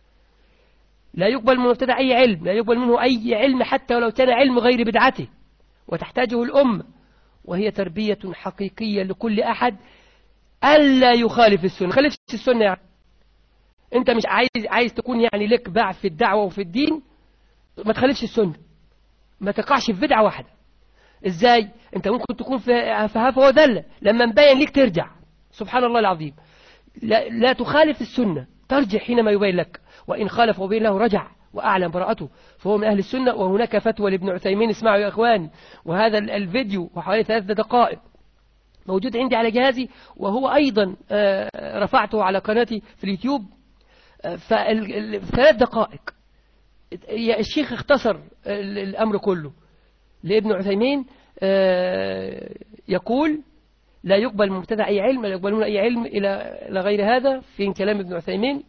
لا يقبل من المبتدع أي علم، لا يقبل منه أي علم حتى ولو كان علم غير بدعته، وتحتاجه الأمة، وهي تربية حقيقية لكل أحد ألا يخالف السنة. خالفش السنة يعني أنت مش عايز عايز تكون يعني لك باع في الدعوة وفي الدين، ما تخالفش السنة، ما تقعش في بدعة واحدة. إزاي؟ أنت ممكن تكون في هفوة وذلة، لما مبين لك ترجع. سبحان الله العظيم. لا, لا تخالف السنة، ترجع حينما يبين لك، وإن خالف وبين له رجع وأعلم براءته فهو من أهل السنة. وهناك فتوى لابن عثيمين، اسمعوا يا إخواني، وهذا الفيديو وحوالي ثلاث دقائق موجود عندي على جهازي، وهو أيضا رفعته على قناتي في اليوتيوب. فثلاث دقائق الشيخ اختصر الأمر كله لابن عثيمين. يقول لا يقبل مبتدع أي علم، لا يقبلون أي علم إلى غير هذا. في كلام ابن عثيمين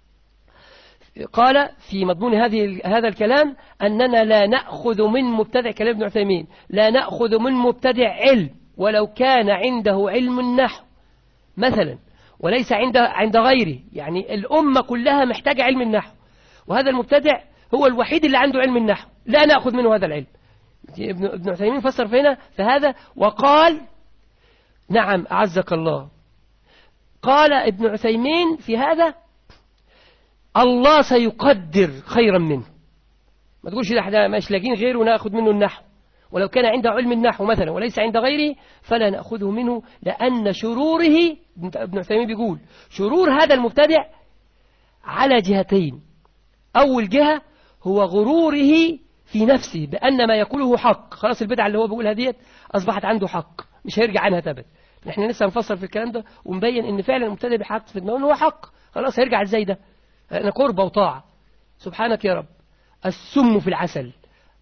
قال في مضمون هذه هذا الكلام أننا لا نأخذ من مبتدع، كلام ابن عثيمين، لا نأخذ من مبتدع علم ولو كان عنده علم النحو مثلا وليس عند عند غيره. يعني الأمة كلها محتاجة علم النحو، وهذا المبتدع هو الوحيد اللي عنده علم النحو، لا نأخذ منه هذا العلم. ابن عثيمين فسر فينا فهذا وقال نعم أعزك الله. قال ابن عثيمين في هذا الله سيقدر خيرا منه. ما تقولش ده احنا مش لاقين غيره ونأخذ منه النحو، ولو كان عنده علم النحو مثلا وليس عند غيره فلا نأخذه منه، لأن شروره، ابن عثيمين بيقول شرور هذا المبتدع على جهتين. أول جهة هو غروره في نفسه بأن ما يقوله حق، خلاص البدعة اللي هو بيقولها ديت أصبحت عنده حق مش هيرجع عنها تبت. نحن لسه نفسر في الكلام ده ونبين ان فعلا المبتدع بحق في دماغه هو حق، خلاص هيرجع ازاي ده؟ أنا قربة وطاعة. سبحانك يا رب. السم في العسل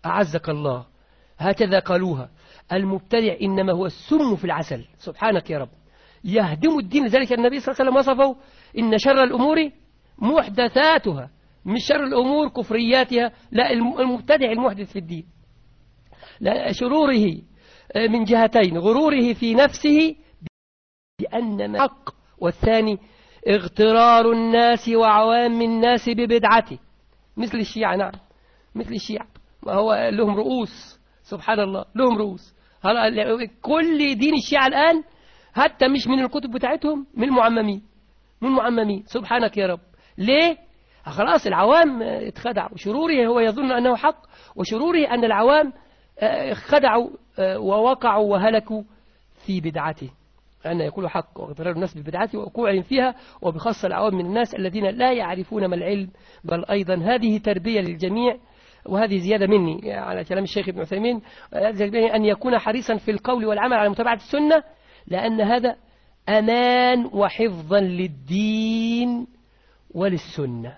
أعزك الله، هكذا قالوها. المبتدع إنما هو السم في العسل، سبحانك يا رب، يهدم الدين. لذلك النبي صلى الله عليه وسلم وصفه إن شر الأمور محدثاتها، مش شر الأمور كفرياتها، لا، المبتدع المحدث في الدين. لا، شروره من جهتين: غروره في نفسه بأن حق، والثاني اغترار الناس وعوام الناس ببدعته، مثل الشيعة. نعم، مثل الشيعة، ما هو لهم رؤوس، سبحان الله، لهم رؤوس. كل دين الشيعة الآن حتى مش من الكتب بتاعتهم، من المعممين، من المعممين، سبحانك يا رب. ليه؟ خلاص العوام اتخدعوا. شروره هو يظن أنه حق، وشروره أن العوام خدعوا ووقعوا وهلكوا في بدعته، أن يقولوا حق، واغترار الناس ببدعته ووقوعهم فيها، وبخاصة العوام من الناس الذين لا يعرفون ما العلم. بل أيضا هذه تربية للجميع، وهذه زيادة مني على كلام الشيخ ابن عثيمين، أن يكون حريصا في القول والعمل على متابعة السنة، لأن هذا أمان وحفظا للدين وللسنة.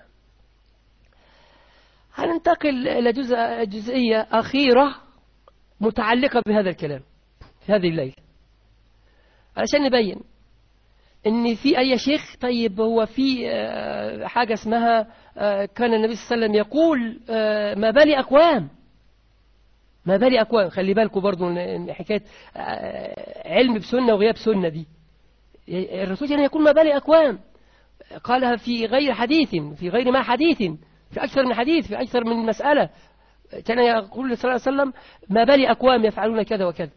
هننتقل إلى جزء جزئية أخيرة متعلقة بهذا الكلام في هذه الليلة، علشان نبين ان في اي شيخ. طيب هو في حاجة اسمها كان النبي صلى الله عليه وسلم يقول ما بالي اقوام، ما بالي اقوام. خلي بالكم برضو ان حكاية علم بسنة وغياب سنة دي، الرسول كان يقول ما بالي اقوام، قالها في غير حديث، في غير ما حديث، في اكثر من حديث، في اكثر من مسألة. كان يقول صلى الله عليه وسلم ما بالي اقوام يفعلون كذا وكذا.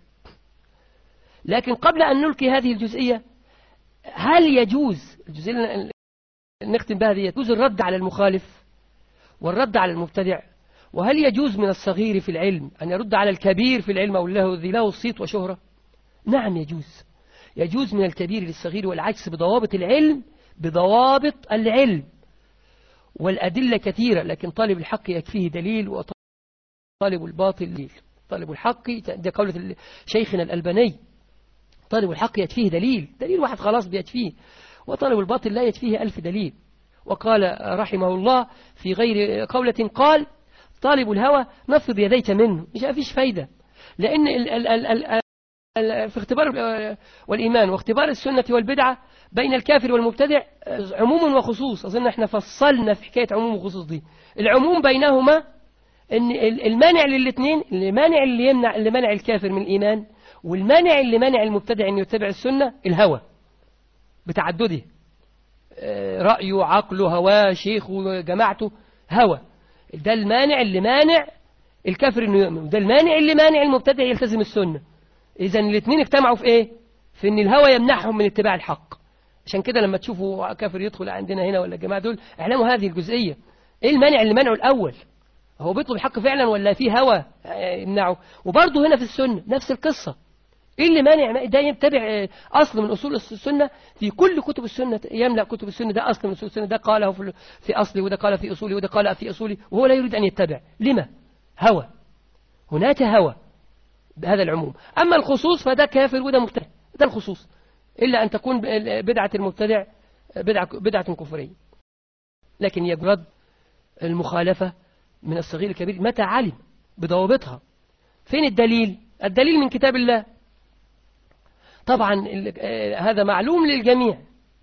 لكن قبل أن نلقي هذه الجزئية، هل يجوز الجزئية نختم بها، يجوز الرد على المخالف والرد على المبتدع؟ وهل يجوز من الصغير في العلم أن يرد على الكبير في العلم أو الذي له صيت وشهرة؟ نعم يجوز، يجوز من الكبير للصغير، والعكس بضوابط العلم، بضوابط العلم. والأدلة كثيرة، لكن طالب الحق يكفيه دليل، وطالب الباطل دليل. طالب الحق ده قولة شيخنا الألباني، طالب الحق يكفيه دليل، دليل واحد خلاص بيكفيه، وطالب الباطل لا يكفيه ألف دليل. وقال رحمه الله في غير قولة، قال طالب الهوى نفض يديك منه، مش فيش فايدة. لأن ال ال ال ال ال في اختبار والإيمان واختبار السنة والبدعة بين الكافر والمبتدع عموم وخصوص. أظن احنا فصلنا في حكاية عموم وخصوص دي. العموم بينهما ان المانع للاثنين، المانع اللي يمنع، اللي منع الكافر من الإيمان، والمانع اللي منع المبتدع أن يتبع السنة، الهوى بتعدده، رأيه، عقله، هواه، شيخه، جماعته، هوى. ده المانع اللي مانع الكافر أنه يؤمن، ده المانع اللي مانع المبتدع يلتزم السنة. إذن الاثنين اجتمعوا في إيه؟ في أن الهوى يمنعهم من اتباع الحق. عشان كده لما تشوفوا كافر يدخل عندنا هنا ولا الجماعة دول، اعلموا هذه الجزئية. إيه المانع اللي منعه الأول؟ هو بيطلب الحق فعلا ولا فيه هوى يمنعه؟ وبرضه هنا في السنة نفس القصة. إيه اللي مانع؟ ده يتبع أصل من أصول السنة في كل كتب السنة، يملأ كتب السنة، ده أصل من أصول السنة، ده قاله في أصلي، وده قال في أصولي، وده قال في أصولي، وهو لا يريد أن يتبع. لما؟ هوى. هناك هوى بهذا العموم. أما الخصوص فده كافر وده مبتدع، ده الخصوص، إلا أن تكون بدعة المبتدع بدعة, بدعة كفرية. لكن يجرد المخالفة من الصغير الكبير متى علم بضوابطها. فين الدليل؟ الدليل من كتاب الله طبعا، هذا معلوم للجميع.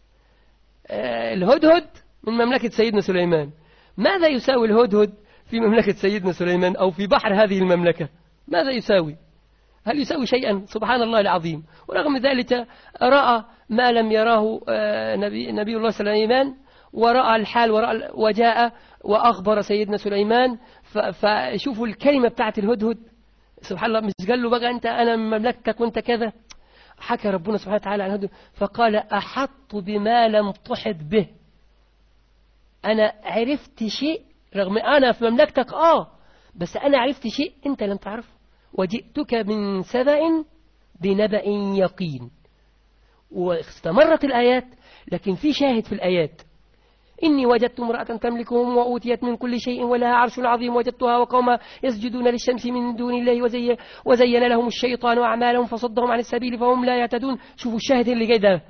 الهدهد من مملكة سيدنا سليمان، ماذا يساوي الهدهد في مملكة سيدنا سليمان أو في بحر هذه المملكة؟ ماذا يساوي؟ هل يساوي شيئا؟ سبحان الله العظيم. ورغم ذلك رأى ما لم يراه نبي, نبي الله سليمان، ورأى الحال، ورأى وجاء وأخبر سيدنا سليمان. فشوفوا الكلمة بتاعت الهدهد، سبحان الله، مش قال له بقى أنت أنا من مملكتك وأنت كذا. حكى ربنا سبحانه وتعالى عن الهدهد فقال أحط بما لم تحط به. أنا عرفت شيء رغم أنا في مملكتك، آه بس أنا عرفت شيء أنت لم تعرفه، وجئتك من سبأ بنبأ يقين. واستمرت الآيات، لكن في شاهد في الآيات: إني وجدت امرأة تملكهم وأوتيت من كل شيء ولها عرش عظيم وجدتها وقومها يسجدون للشمس من دون الله وزي وزين لهم الشيطان أعمالهم فصدهم عن السبيل فهم لا يهتدون. شوفوا الشاهد اللي جاي ده،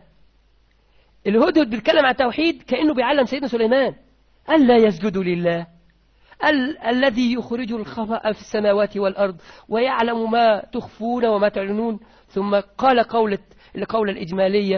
الهدهد بيتكلم عن التوحيد كأنه بيعلم سيدنا سليمان ألا يسجدوا لله، ال الذي يخرج الخبأ في السماوات والأرض ويعلم ما تخفون وما تعلنون. ثم قال قولة القولة الإجمالية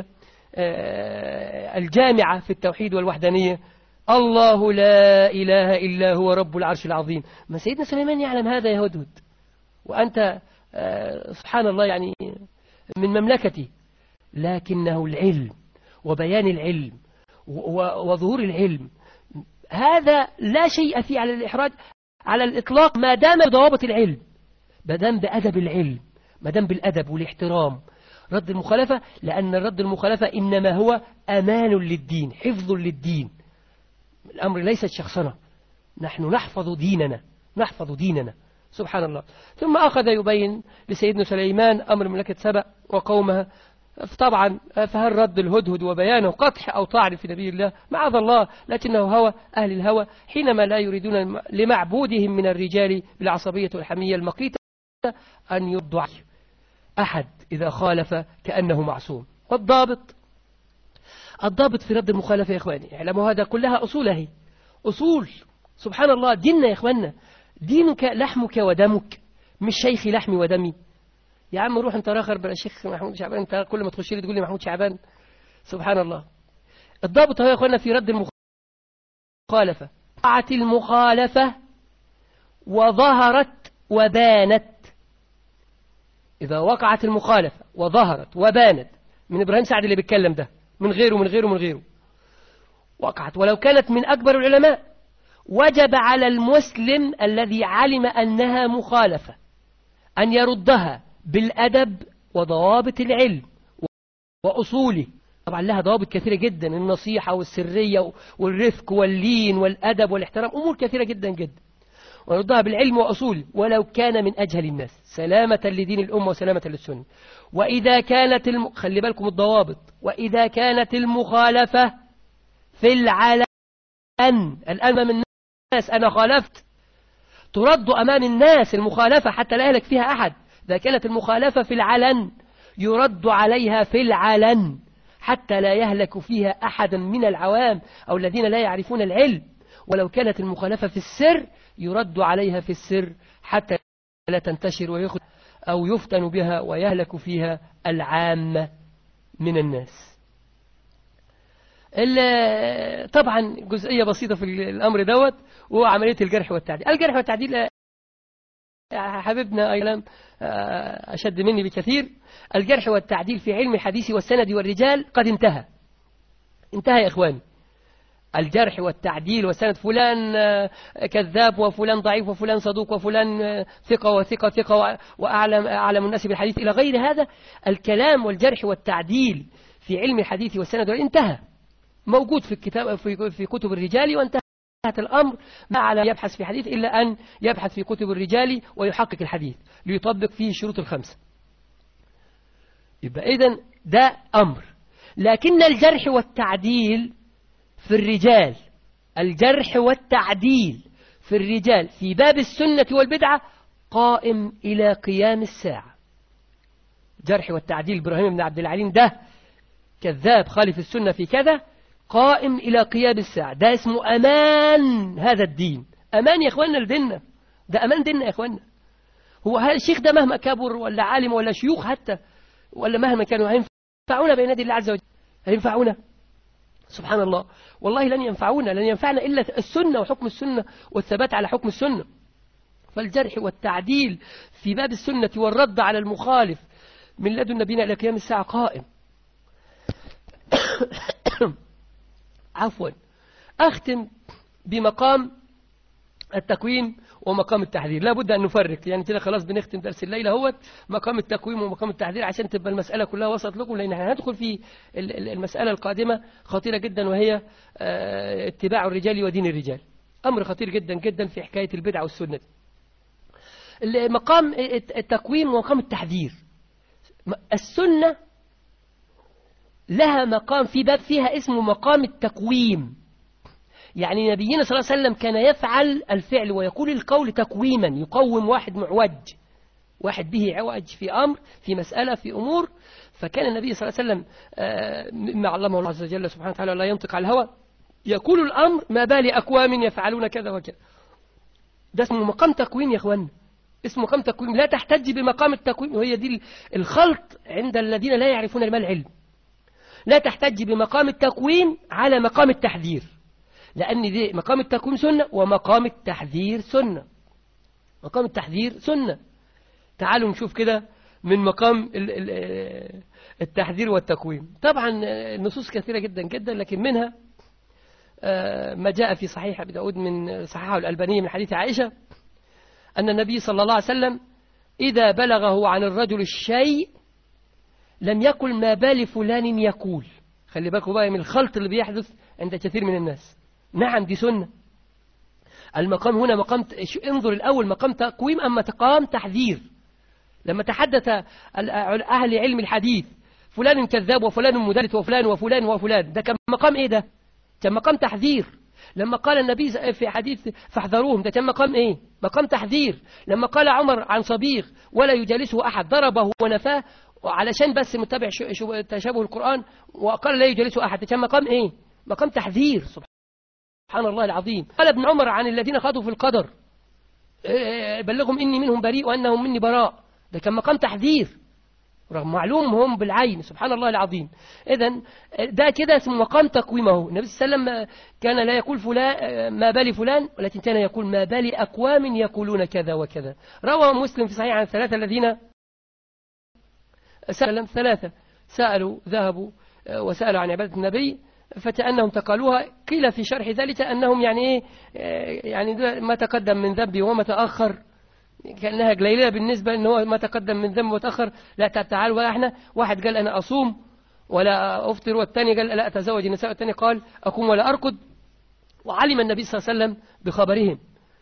الجامعة في التوحيد والوحدانية: الله لا إله إلا هو رب العرش العظيم. ما سيدنا سليمان يعلم هذا يا هدهد، وأنت سبحان الله يعني من مملكتي، لكنه العلم وبيان العلم وظهور العلم هذا لا شيء فيه على الإحراج على الإطلاق، ما دام بضوابط العلم، ما دام بأدب العلم، ما دام بالأدب والاحترام. رد المخالفة، لأن رد المخالفة إنما هو أمان للدين، حفظ للدين. الأمر ليس شخصنا، نحن نحفظ ديننا، نحفظ ديننا سبحان الله. ثم أخذ يبين لسيدنا سليمان أمر مملكة سبأ وقومها. طبعا فهل رد الهدهد وبيانه قطح أو طعن في نبي الله؟ معاذ الله، لكنه هوى أهل الهوى حينما لا يريدون لمعبودهم من الرجال بالعصبية والحمية المقيتة أن يردوا أحد إذا خالف كأنه معصوم. والضابط الضابط في رد المخالفة يا إخواني، اعلموا هذا كلها أصوله، أصول سبحان الله. ديننا يا إخواننا، دينك لحمك ودمك، مش شيخي لحمي ودمي. يا عم روح انت راخر بلا شيخ محمود شعبان، انت كل ما تخش لي تقول لي محمود شعبان سبحان الله. الضابط هو يا إخواننا في رد المخالفة: وقعت المخالفة وظهرت وبانت. إذا وقعت المخالفة وظهرت وبانت، من إبراهيم سعد اللي بيتكلم ده، من غيره من غيره من غيره، وقعت ولو كانت من أكبر العلماء، وجب على المسلم الذي علم أنها مخالفة أن يردها بالأدب وضوابط العلم وأصوله. طبعا لها ضوابط كثيرة جدا، النصيحة والسرية والرفق واللين والأدب والاحترام، أمور كثيرة جدا جدا، ويردها بالعلم وأصوله ولو كان من أجهل الناس، سلامة لدين الأمة وسلامة للسنة. وإذا كانت الم... خلي بالكم الضوابط: وإذا كانت المخالفة في العلن، الأمام الناس أنا خالفت، ترد أمام الناس المخالفة حتى لا يهلك فيها أحد. إذا كانت المخالفة في العلن يرد عليها في العلن حتى لا يهلك فيها أحد من العوام أو الذين لا يعرفون العلم. ولو كانت المخالفة في السر يرد عليها في السر حتى لا تنتشر ويخد أو يفتن بها ويهلك فيها العامة من الناس. طبعا جزئية بسيطة في الأمر دوت وهو عملية الجرح والتعديل. الجرح والتعديل حبيبنا أيضا أشد مني بكثير. الجرح والتعديل في علم الحديث والسند والرجال قد انتهى، انتهى يا إخواني. الجرح والتعديل والسند، فلان كذاب وفلان ضعيف وفلان صدوق وفلان ثقة وثقة ثقة وأعلم أعلم الناس بالحديث إلى غير هذا. الكلام والجرح والتعديل في علم الحديث والسند انتهى، موجود في الكتاب في في كتب الرجال، وانتهت الأمر ما على يبحث في حديث إلا أن يبحث في كتب الرجال ويحقق الحديث ليطبق فيه الشروط الخمسة. يبقى إذن ده أمر. لكن الجرح والتعديل في الرجال، الجرح والتعديل في الرجال في باب السنة والبدعة قائم إلى قيام الساعة. جرح والتعديل إبراهيم بن عبد العليم ده كذاب خالف السنة في كذا، قائم إلى قيام الساعة. ده اسمه أمان هذا الدين، أمان يا إخواننا لديننا، ده أمان ديننا يا إخواننا. هو الشيخ ده مهما كبر ولا عالم ولا شيوخ حتى ولا مهما كانوا هينفعونا بين يدي الله عز وجل؟ هينفعونا؟ سبحان الله، والله لن ينفعونا، لن ينفعنا إلا السنة وحكم السنة والثبات على حكم السنة. فالجرح والتعديل في باب السنة والرد على المخالف من لدن نبينا إلى قيام الساعة قائم. عفوا، أختم بمقام التقويم ومقام التحذير. لا بد أن نفرق، يعني كده خلاص بنختم درس الليلة هو مقام التقويم ومقام التحذير عشان تبقى المسألة كلها وصلت لكم، لأن احنا هندخل في المسألة القادمة خطيرة جدا، وهي اتباع الرجال ودين الرجال. أمر خطير جدا جدا في حكاية البدعة والسنة. مقام التقويم ومقام التحذير. السنة لها مقام في باب فيها اسمه مقام التقويم، يعني نبينا صلى الله عليه وسلم كان يفعل الفعل ويقول القول تقويما، يقوم واحد معوج، واحد به عوج في أمر في مسألة في أمور. فكان النبي صلى الله عليه وسلم مما علمه الله عز وجل سبحانه وتعالى لا ينطق على الهوى، يقول الأمر ما بال أقوام يفعلون كذا وكذا، ده اسمه مقام تكوين يا اخوانا، اسمه مقام تكوين. لا تحتج بمقام التكوين، وهي دي الخلط عند الذين لا يعرفون ما العلم. لا تحتج بمقام التكوين على مقام التحذير، لأن دي مقام التكوين سنة ومقام التحذير سنة. مقام التحذير سنة. تعالوا نشوف كده من مقام التحذير والتكوين. طبعا النصوص كثيرة جدا جدا، لكن منها ما جاء في صحيح أبي داود من صحيحه الألباني من حديث عائشة أن النبي صلى الله عليه وسلم إذا بلغه عن الرجل الشيء لم يقل ما بال فلان يقول. خلي بالكم بقى من الخلط اللي بيحدث عند كثير من الناس. نعم دي سنة. المقام هنا مقام، انظر الأول مقام تقويم أما مقام تحذير. لما تحدث أهل علم الحديث فلان كذاب وفلان مدلس وفلان وفلان وفلان، ده كان مقام إيه؟ ده كان مقام تحذير. لما قال النبي في حديث فاحذروهم، ده كان مقام إيه؟ مقام تحذير. لما قال عمر عن صبيغ ولا يجالسه أحد ضربه ونفاه علشان بس متابع تشابه القرآن، وقال لا يجالسه أحد، ده كان مقام إيه؟ مقام تحذير. سبحان الله العظيم. قال ابن عمر عن الذين خاضوا في القدر بلغهم إني منهم بريء وأنهم مني براء، ده كان مقام تحذير رغم معلوم هم بالعين. سبحان الله العظيم. إذن ده كده اسمه مقام تقويمه. النبي صلى الله عليه وسلم كان لا يقول فلان ما بال فلان، ولكن كان يقول ما بال أقوام يقولون كذا وكذا. روى مسلم في صحيح عن الثلاثة الذين سألوا ثلاثة سألوا ذهبوا وسألوا عن عبادة النبي فكأنهم تقالوها. قيل في شرح ذلك أنهم يعني إيه، يعني ما تقدم من ذنبي وما تأخر، كأنها قليلة بالنسبة إن هو ما تقدم من ذنب وتأخر. لا تعال ولا إحنا، واحد قال أنا أصوم ولا أفطر، والثاني قال لا أتزوج النساء، والثاني قال أقوم ولا أرقد. وعلم النبي صلى الله عليه وسلم بخبرهم،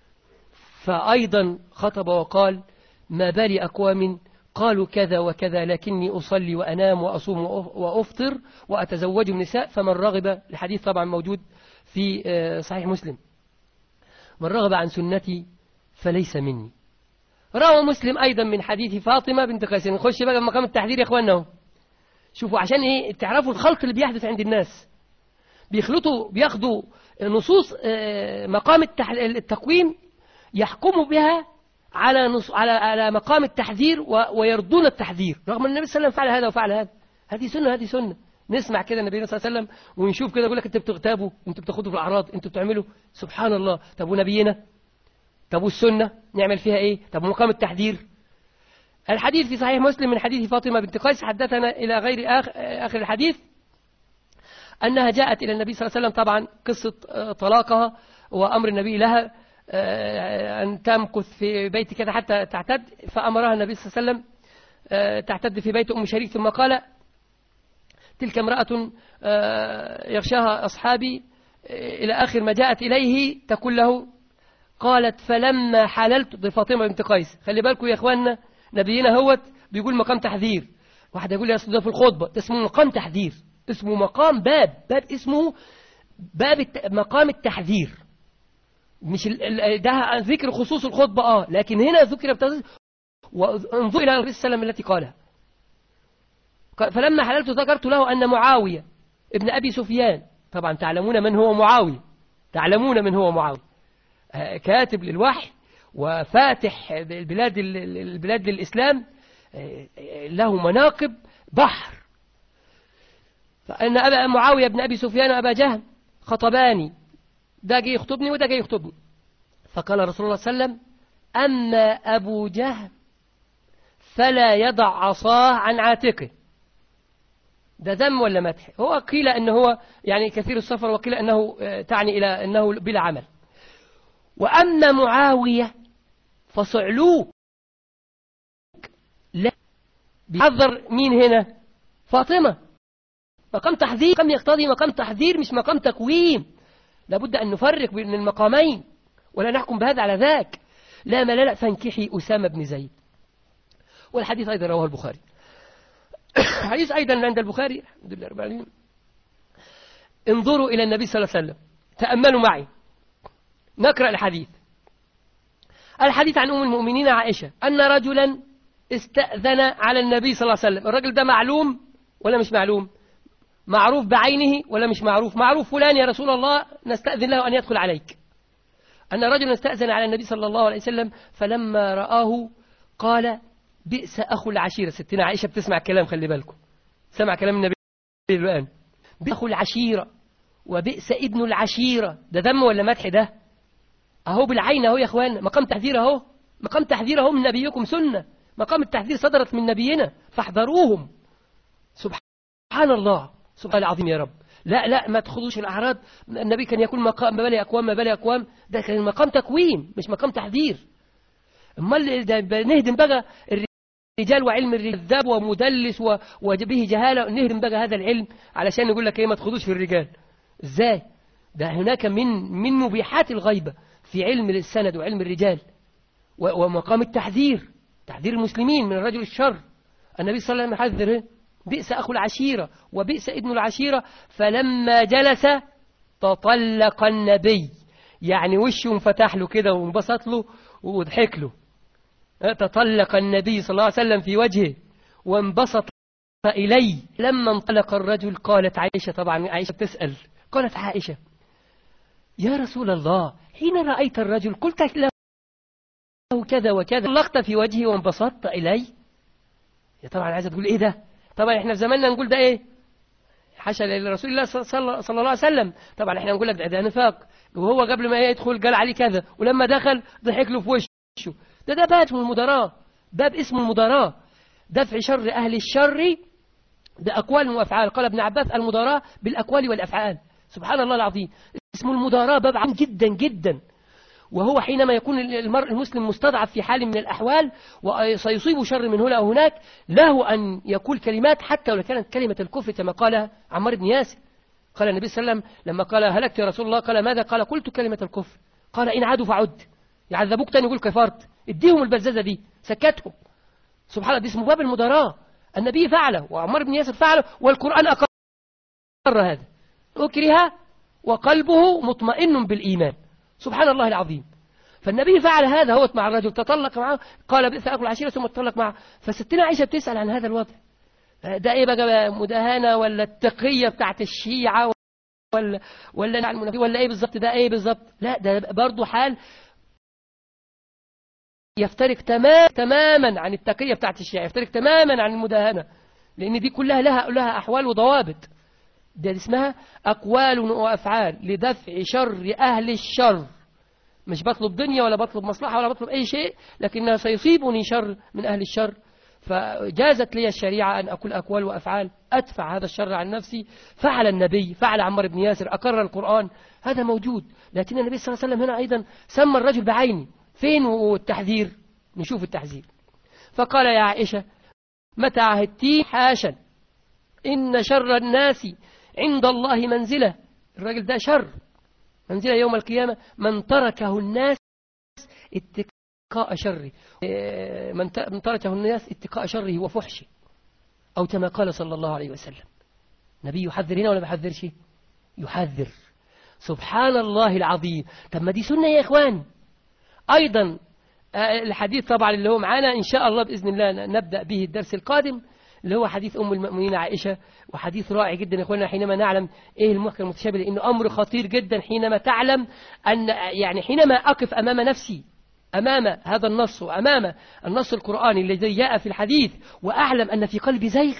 فأيضا خطب وقال ما بال أقوام قالوا كذا وكذا لكني أصلي وأنام وأصوم وأفطر وأتزوج النساء فمن رغب، الحديث طبعا موجود في صحيح مسلم، من رغب عن سنتي فليس مني. روى مسلم أيضا من حديث فاطمة بنت قيس. نخش بقى مقام التحذير يا إخواننا. شوفوا عشان إيه تعرفوا الخلط اللي بيحدث عند الناس، بيخلطوا بياخدوا نصوص مقام التقويم يحكموا بها على نص على على مقام التحذير ويرضون التحذير، رغم ان النبي صلى الله عليه وسلم فعل هذا وفعل هذا. هذه سنة، هذه سنة. نسمع كده النبي صلى الله عليه وسلم ونشوف كده يقول لك انتوا بتغتابوا، انتوا بتاخدوا في الأعراض، انتوا بتعملوا. سبحان الله. طب ونبينا؟ طب والسنة نعمل فيها ايه؟ طب مقام التحذير؟ الحديث في صحيح مسلم من حديث فاطمة بنت قيس حدثنا إلى غير آخر الحديث أنها جاءت إلى النبي صلى الله عليه وسلم، طبعا قصة طلاقها وأمر النبي لها أن تمكث في بيت كذا حتى تعتد، فأمرها النبي صلى الله عليه وسلم تعتد في بيت أم شريك، ثم قال تلك امرأة يغشاها أصحابي إلى آخر ما جاءت إليه تقول له. قالت فلما حللت، دي فاطمة بنت قيس. خلي بالكم يا إخواننا، نبينا هوت بيقول مقام تحذير. واحد يقول لي أصل ده في الخطبة، ده اسمه مقام تحذير، اسمه مقام باب باب اسمه باب مقام التحذير، مش ده ذكر خصوص الخطبة اه لكن هنا ذكر بتحذير. وانظر إلى النبي صلى الله عليه وسلم التي قالها. فلما حللت ذكرت له أن معاوية ابن أبي سفيان، طبعا تعلمون من هو معاوية، تعلمون من هو معاوية، كاتب للوحي وفاتح البلاد البلاد للإسلام، له مناقب بحر. فأن أبا معاوية بن أبي سفيان وأبا جهل خطباني، ده جاي يخطبني وده جاي يخطبني. فقال رسول الله صلى الله عليه وسلم أما أبو جهل فلا يضع عصاه عن عاتقه. ده ذم ولا مدح؟ هو قيل أنه هو يعني كثير السفر، وقيل أنه تعني إلى أنه بلا عمل. وأما معاوية فصعلوك، لا بيحذر مين هنا؟ فاطمة. مقام تحذير، مقام يقتضي مقام تحذير مش مقام تكويم. لابد أن نفرق بين المقامين ولا نحكم بهذا على ذاك. لا ما لا فانكحي أسامة بن زيد. والحديث أيضا رواه البخاري. حديث أيضا عند البخاري الحمد لله رب العالمين. انظروا إلى النبي صلى الله عليه وسلم، تأملوا معي، نقرأ الحديث. الحديث عن أم المؤمنين عائشة أن رجلا استأذن على النبي صلى الله عليه وسلم. الرجل ده معلوم ولا مش معلوم؟ معروف بعينه ولا مش معروف؟ معروف فلان يا رسول الله نستأذن له أن يدخل عليك. أن رجلا استأذن على النبي صلى الله عليه وسلم فلما رآه قال بئس أخو العشيرة. ستنا عائشة بتسمع الكلام، خلي بالكم، سمع كلام النبي الآن. بئس أخو العشيرة وبئس ابن العشيرة. ده دم ولا مدح ده؟ أهو بالعين أهو يا أخوان، مقام تحذير أهو، مقام تحذير أهو من نبيكم، سنة مقام التحذير صدرت من نبينا فاحذروهم. سبحان الله، سبحان العظيم يا رب. لا لا ما تخذوش الأعراض. النبي كان يقول مقام ما بالي أقوام ما بالي أقوام، ده كان مقام تكوين مش مقام تحذير. امال ده نهدم بقى الرجال وعلم الكذاب ومدلس وبه جهالة، نهدم بقى هذا العلم علشان نقول لك ايه ما تخذوش في الرجال. ازاي؟ ده هناك من من مبيحات الغيبة في علم السند وعلم الرجال ومقام التحذير، تحذير المسلمين من الرجل الشر. النبي صلى الله عليه وسلم يحذر بئس أخو العشيرة وبئس ابن العشيرة. فلما جلس تطلق النبي، يعني وشه انفتح له كده وانبسط له وضحك له. تطلق النبي صلى الله عليه وسلم في وجهه وانبسط إليه. لما انطلق الرجل قالت عائشة، طبعا عائشة تسأل، قالت عائشة يا رسول الله حين رأيت الرجل قلت له كذا وكذا، طلقت في وجهي وانبسطت إلي. يا طبعا عايزة تقول ايه ده؟ طبعا احنا في زماننا نقول ده ايه؟ حاشا لرسول الله صلى الله عليه وسلم. طبعا احنا نقول لك ده, ده نفاق، وهو قبل ما يدخل قال عليه كذا، ولما دخل ضحك له في وشه. ده ده باب اسمه المداراة، باب اسمه المداراة، دفع شر أهل الشر بأقوال وأفعال. قال ابن عباس المداراة بالأقوال والأفعال. سبحان الله العظيم، اسمه المداراة، باب عظيم جدا جدا. وهو حينما يكون المرء المسلم مستضعف في حال من الأحوال وسيصيب شر من هنا أو هناك، له أن يقول كلمات حتى ولو كانت كلمة الكفر كما قال عمار بن ياسر. قال النبي صلى الله عليه وسلم لما قال هلكت يا رسول الله، قال ماذا؟ قال قلت كلمة الكفر. قال إن عادوا فعد، يعذبوك تاني يقول كفرت، اديهم البزازة دي، سكتهم. سبحان الله، دي اسمه باب المداراة. النبي فعله وعمار بن ياسر فعله والقرآن أقر هذا، أكره وقلبه مطمئن بالإيمان. سبحان الله العظيم. فالنبي فعل هذا هو مع الرجل، تطلق معه، قال بئس أخو العشيرة ثم تطلق معه. فستنا عائشة بتسأل عن هذا الوضع، ده ايه بقى، مداهنة ولا التقية بتاعت الشيعة ولا ولا المنافقين ولا ايه بالظبط؟ ده ايه بالظبط؟ لا ده برضه حال يفترق تمام تماما عن التقية بتاعت الشيعة، يفترق تماما عن المداهنة، لأن دي كلها لها لها أحوال وضوابط. ده اسمها أقوال وأفعال لدفع شر أهل الشر. مش بطلب دنيا ولا بطلب مصلحة ولا بطلب أي شيء، لكنها سيصيبني شر من أهل الشر، فجازت لي الشريعة أن أقول أقوال وأفعال أدفع هذا الشر عن نفسي. فعل النبي، فعل عمار بن ياسر، أقر القرآن، هذا موجود. لكن النبي صلى الله عليه وسلم هنا أيضا سمى الرجل بعينه. فين التحذير؟ نشوف التحذير. فقال يا عائشة متى عهدتي؟ حاشا، إن شر الناس عند الله منزلة. الرجل ده شر منزلة يوم القيامة من تركه الناس اتقاء شره، من تركه الناس اتقاء شره وفحشه، أو كما قال صلى الله عليه وسلم. نبي يحذر هنا ولا بيحذرش؟ يحذر. سبحان الله العظيم. طب ما دي سنة يا إخوان. أيضا الحديث طبعا اللي هو معانا إن شاء الله بإذن الله نبدأ به الدرس القادم، اللي هو حديث أم المؤمنين عائشة، وحديث رائع جدا يا إخواننا حينما نعلم إيه المحكم المتشابه، لأنه أمر خطير جدا حينما تعلم أن يعني حينما أقف أمام نفسي أمام هذا النص وأمام النص القرآني الذي جاء في الحديث وأعلم أن في قلبي زيغ،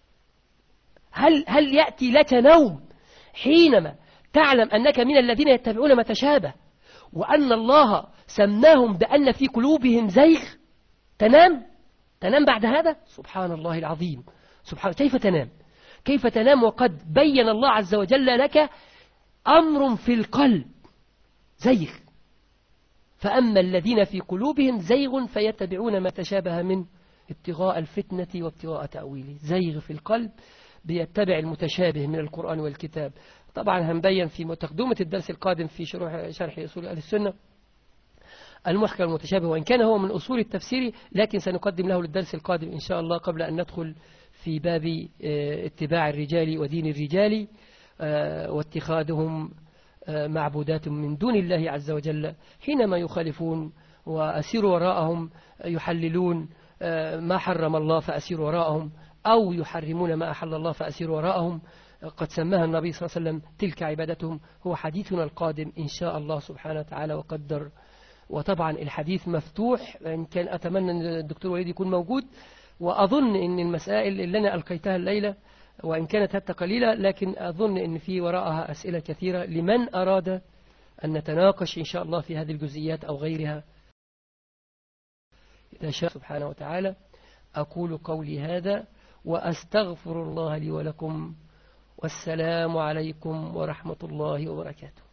هل هل يأتي لك نوم حينما تعلم أنك من الذين يتبعون ما تشابه وأن الله سماهم بأن في قلوبهم زيغ؟ تنام؟ تنام بعد هذا؟ سبحان الله العظيم. سبحان، كيف تنام؟ كيف تنام وقد بين الله عز وجل لك أمر في القلب زيغ؟ فأما الذين في قلوبهم زيغ فيتبعون ما تشابه من ابتغاء الفتنة وابتغاء تأويله. زيغ في القلب بيتبع المتشابه من القرآن والكتاب. طبعا هنبين في تقدمة الدرس القادم في شرح شرح أصول أهل السنة المحكم المتشابه، وإن كان هو من أصول التفسير، لكن سنقدم له للدرس القادم إن شاء الله قبل أن ندخل في باب اتباع الرجال ودين الرجال واتخاذهم معبودات من دون الله عز وجل حينما يخالفون وأسير وراءهم، يحللون ما حرم الله فأسير وراءهم، أو يحرمون ما أحل الله فأسير وراءهم. قد سماها النبي صلى الله عليه وسلم تلك عبادتهم، هو حديثنا القادم إن شاء الله سبحانه وتعالى وقدر. وطبعا الحديث مفتوح، إن كان أتمنى أن الدكتور وليد يكون موجود. وأظن أن المسائل اللي أنا ألقيتها الليلة وإن كانت حتى قليلة، لكن أظن أن في وراءها أسئلة كثيرة لمن أراد أن نتناقش إن شاء الله في هذه الجزئيات أو غيرها إذا شاء سبحانه وتعالى. أقول قولي هذا وأستغفر الله لي ولكم، والسلام عليكم ورحمة الله وبركاته.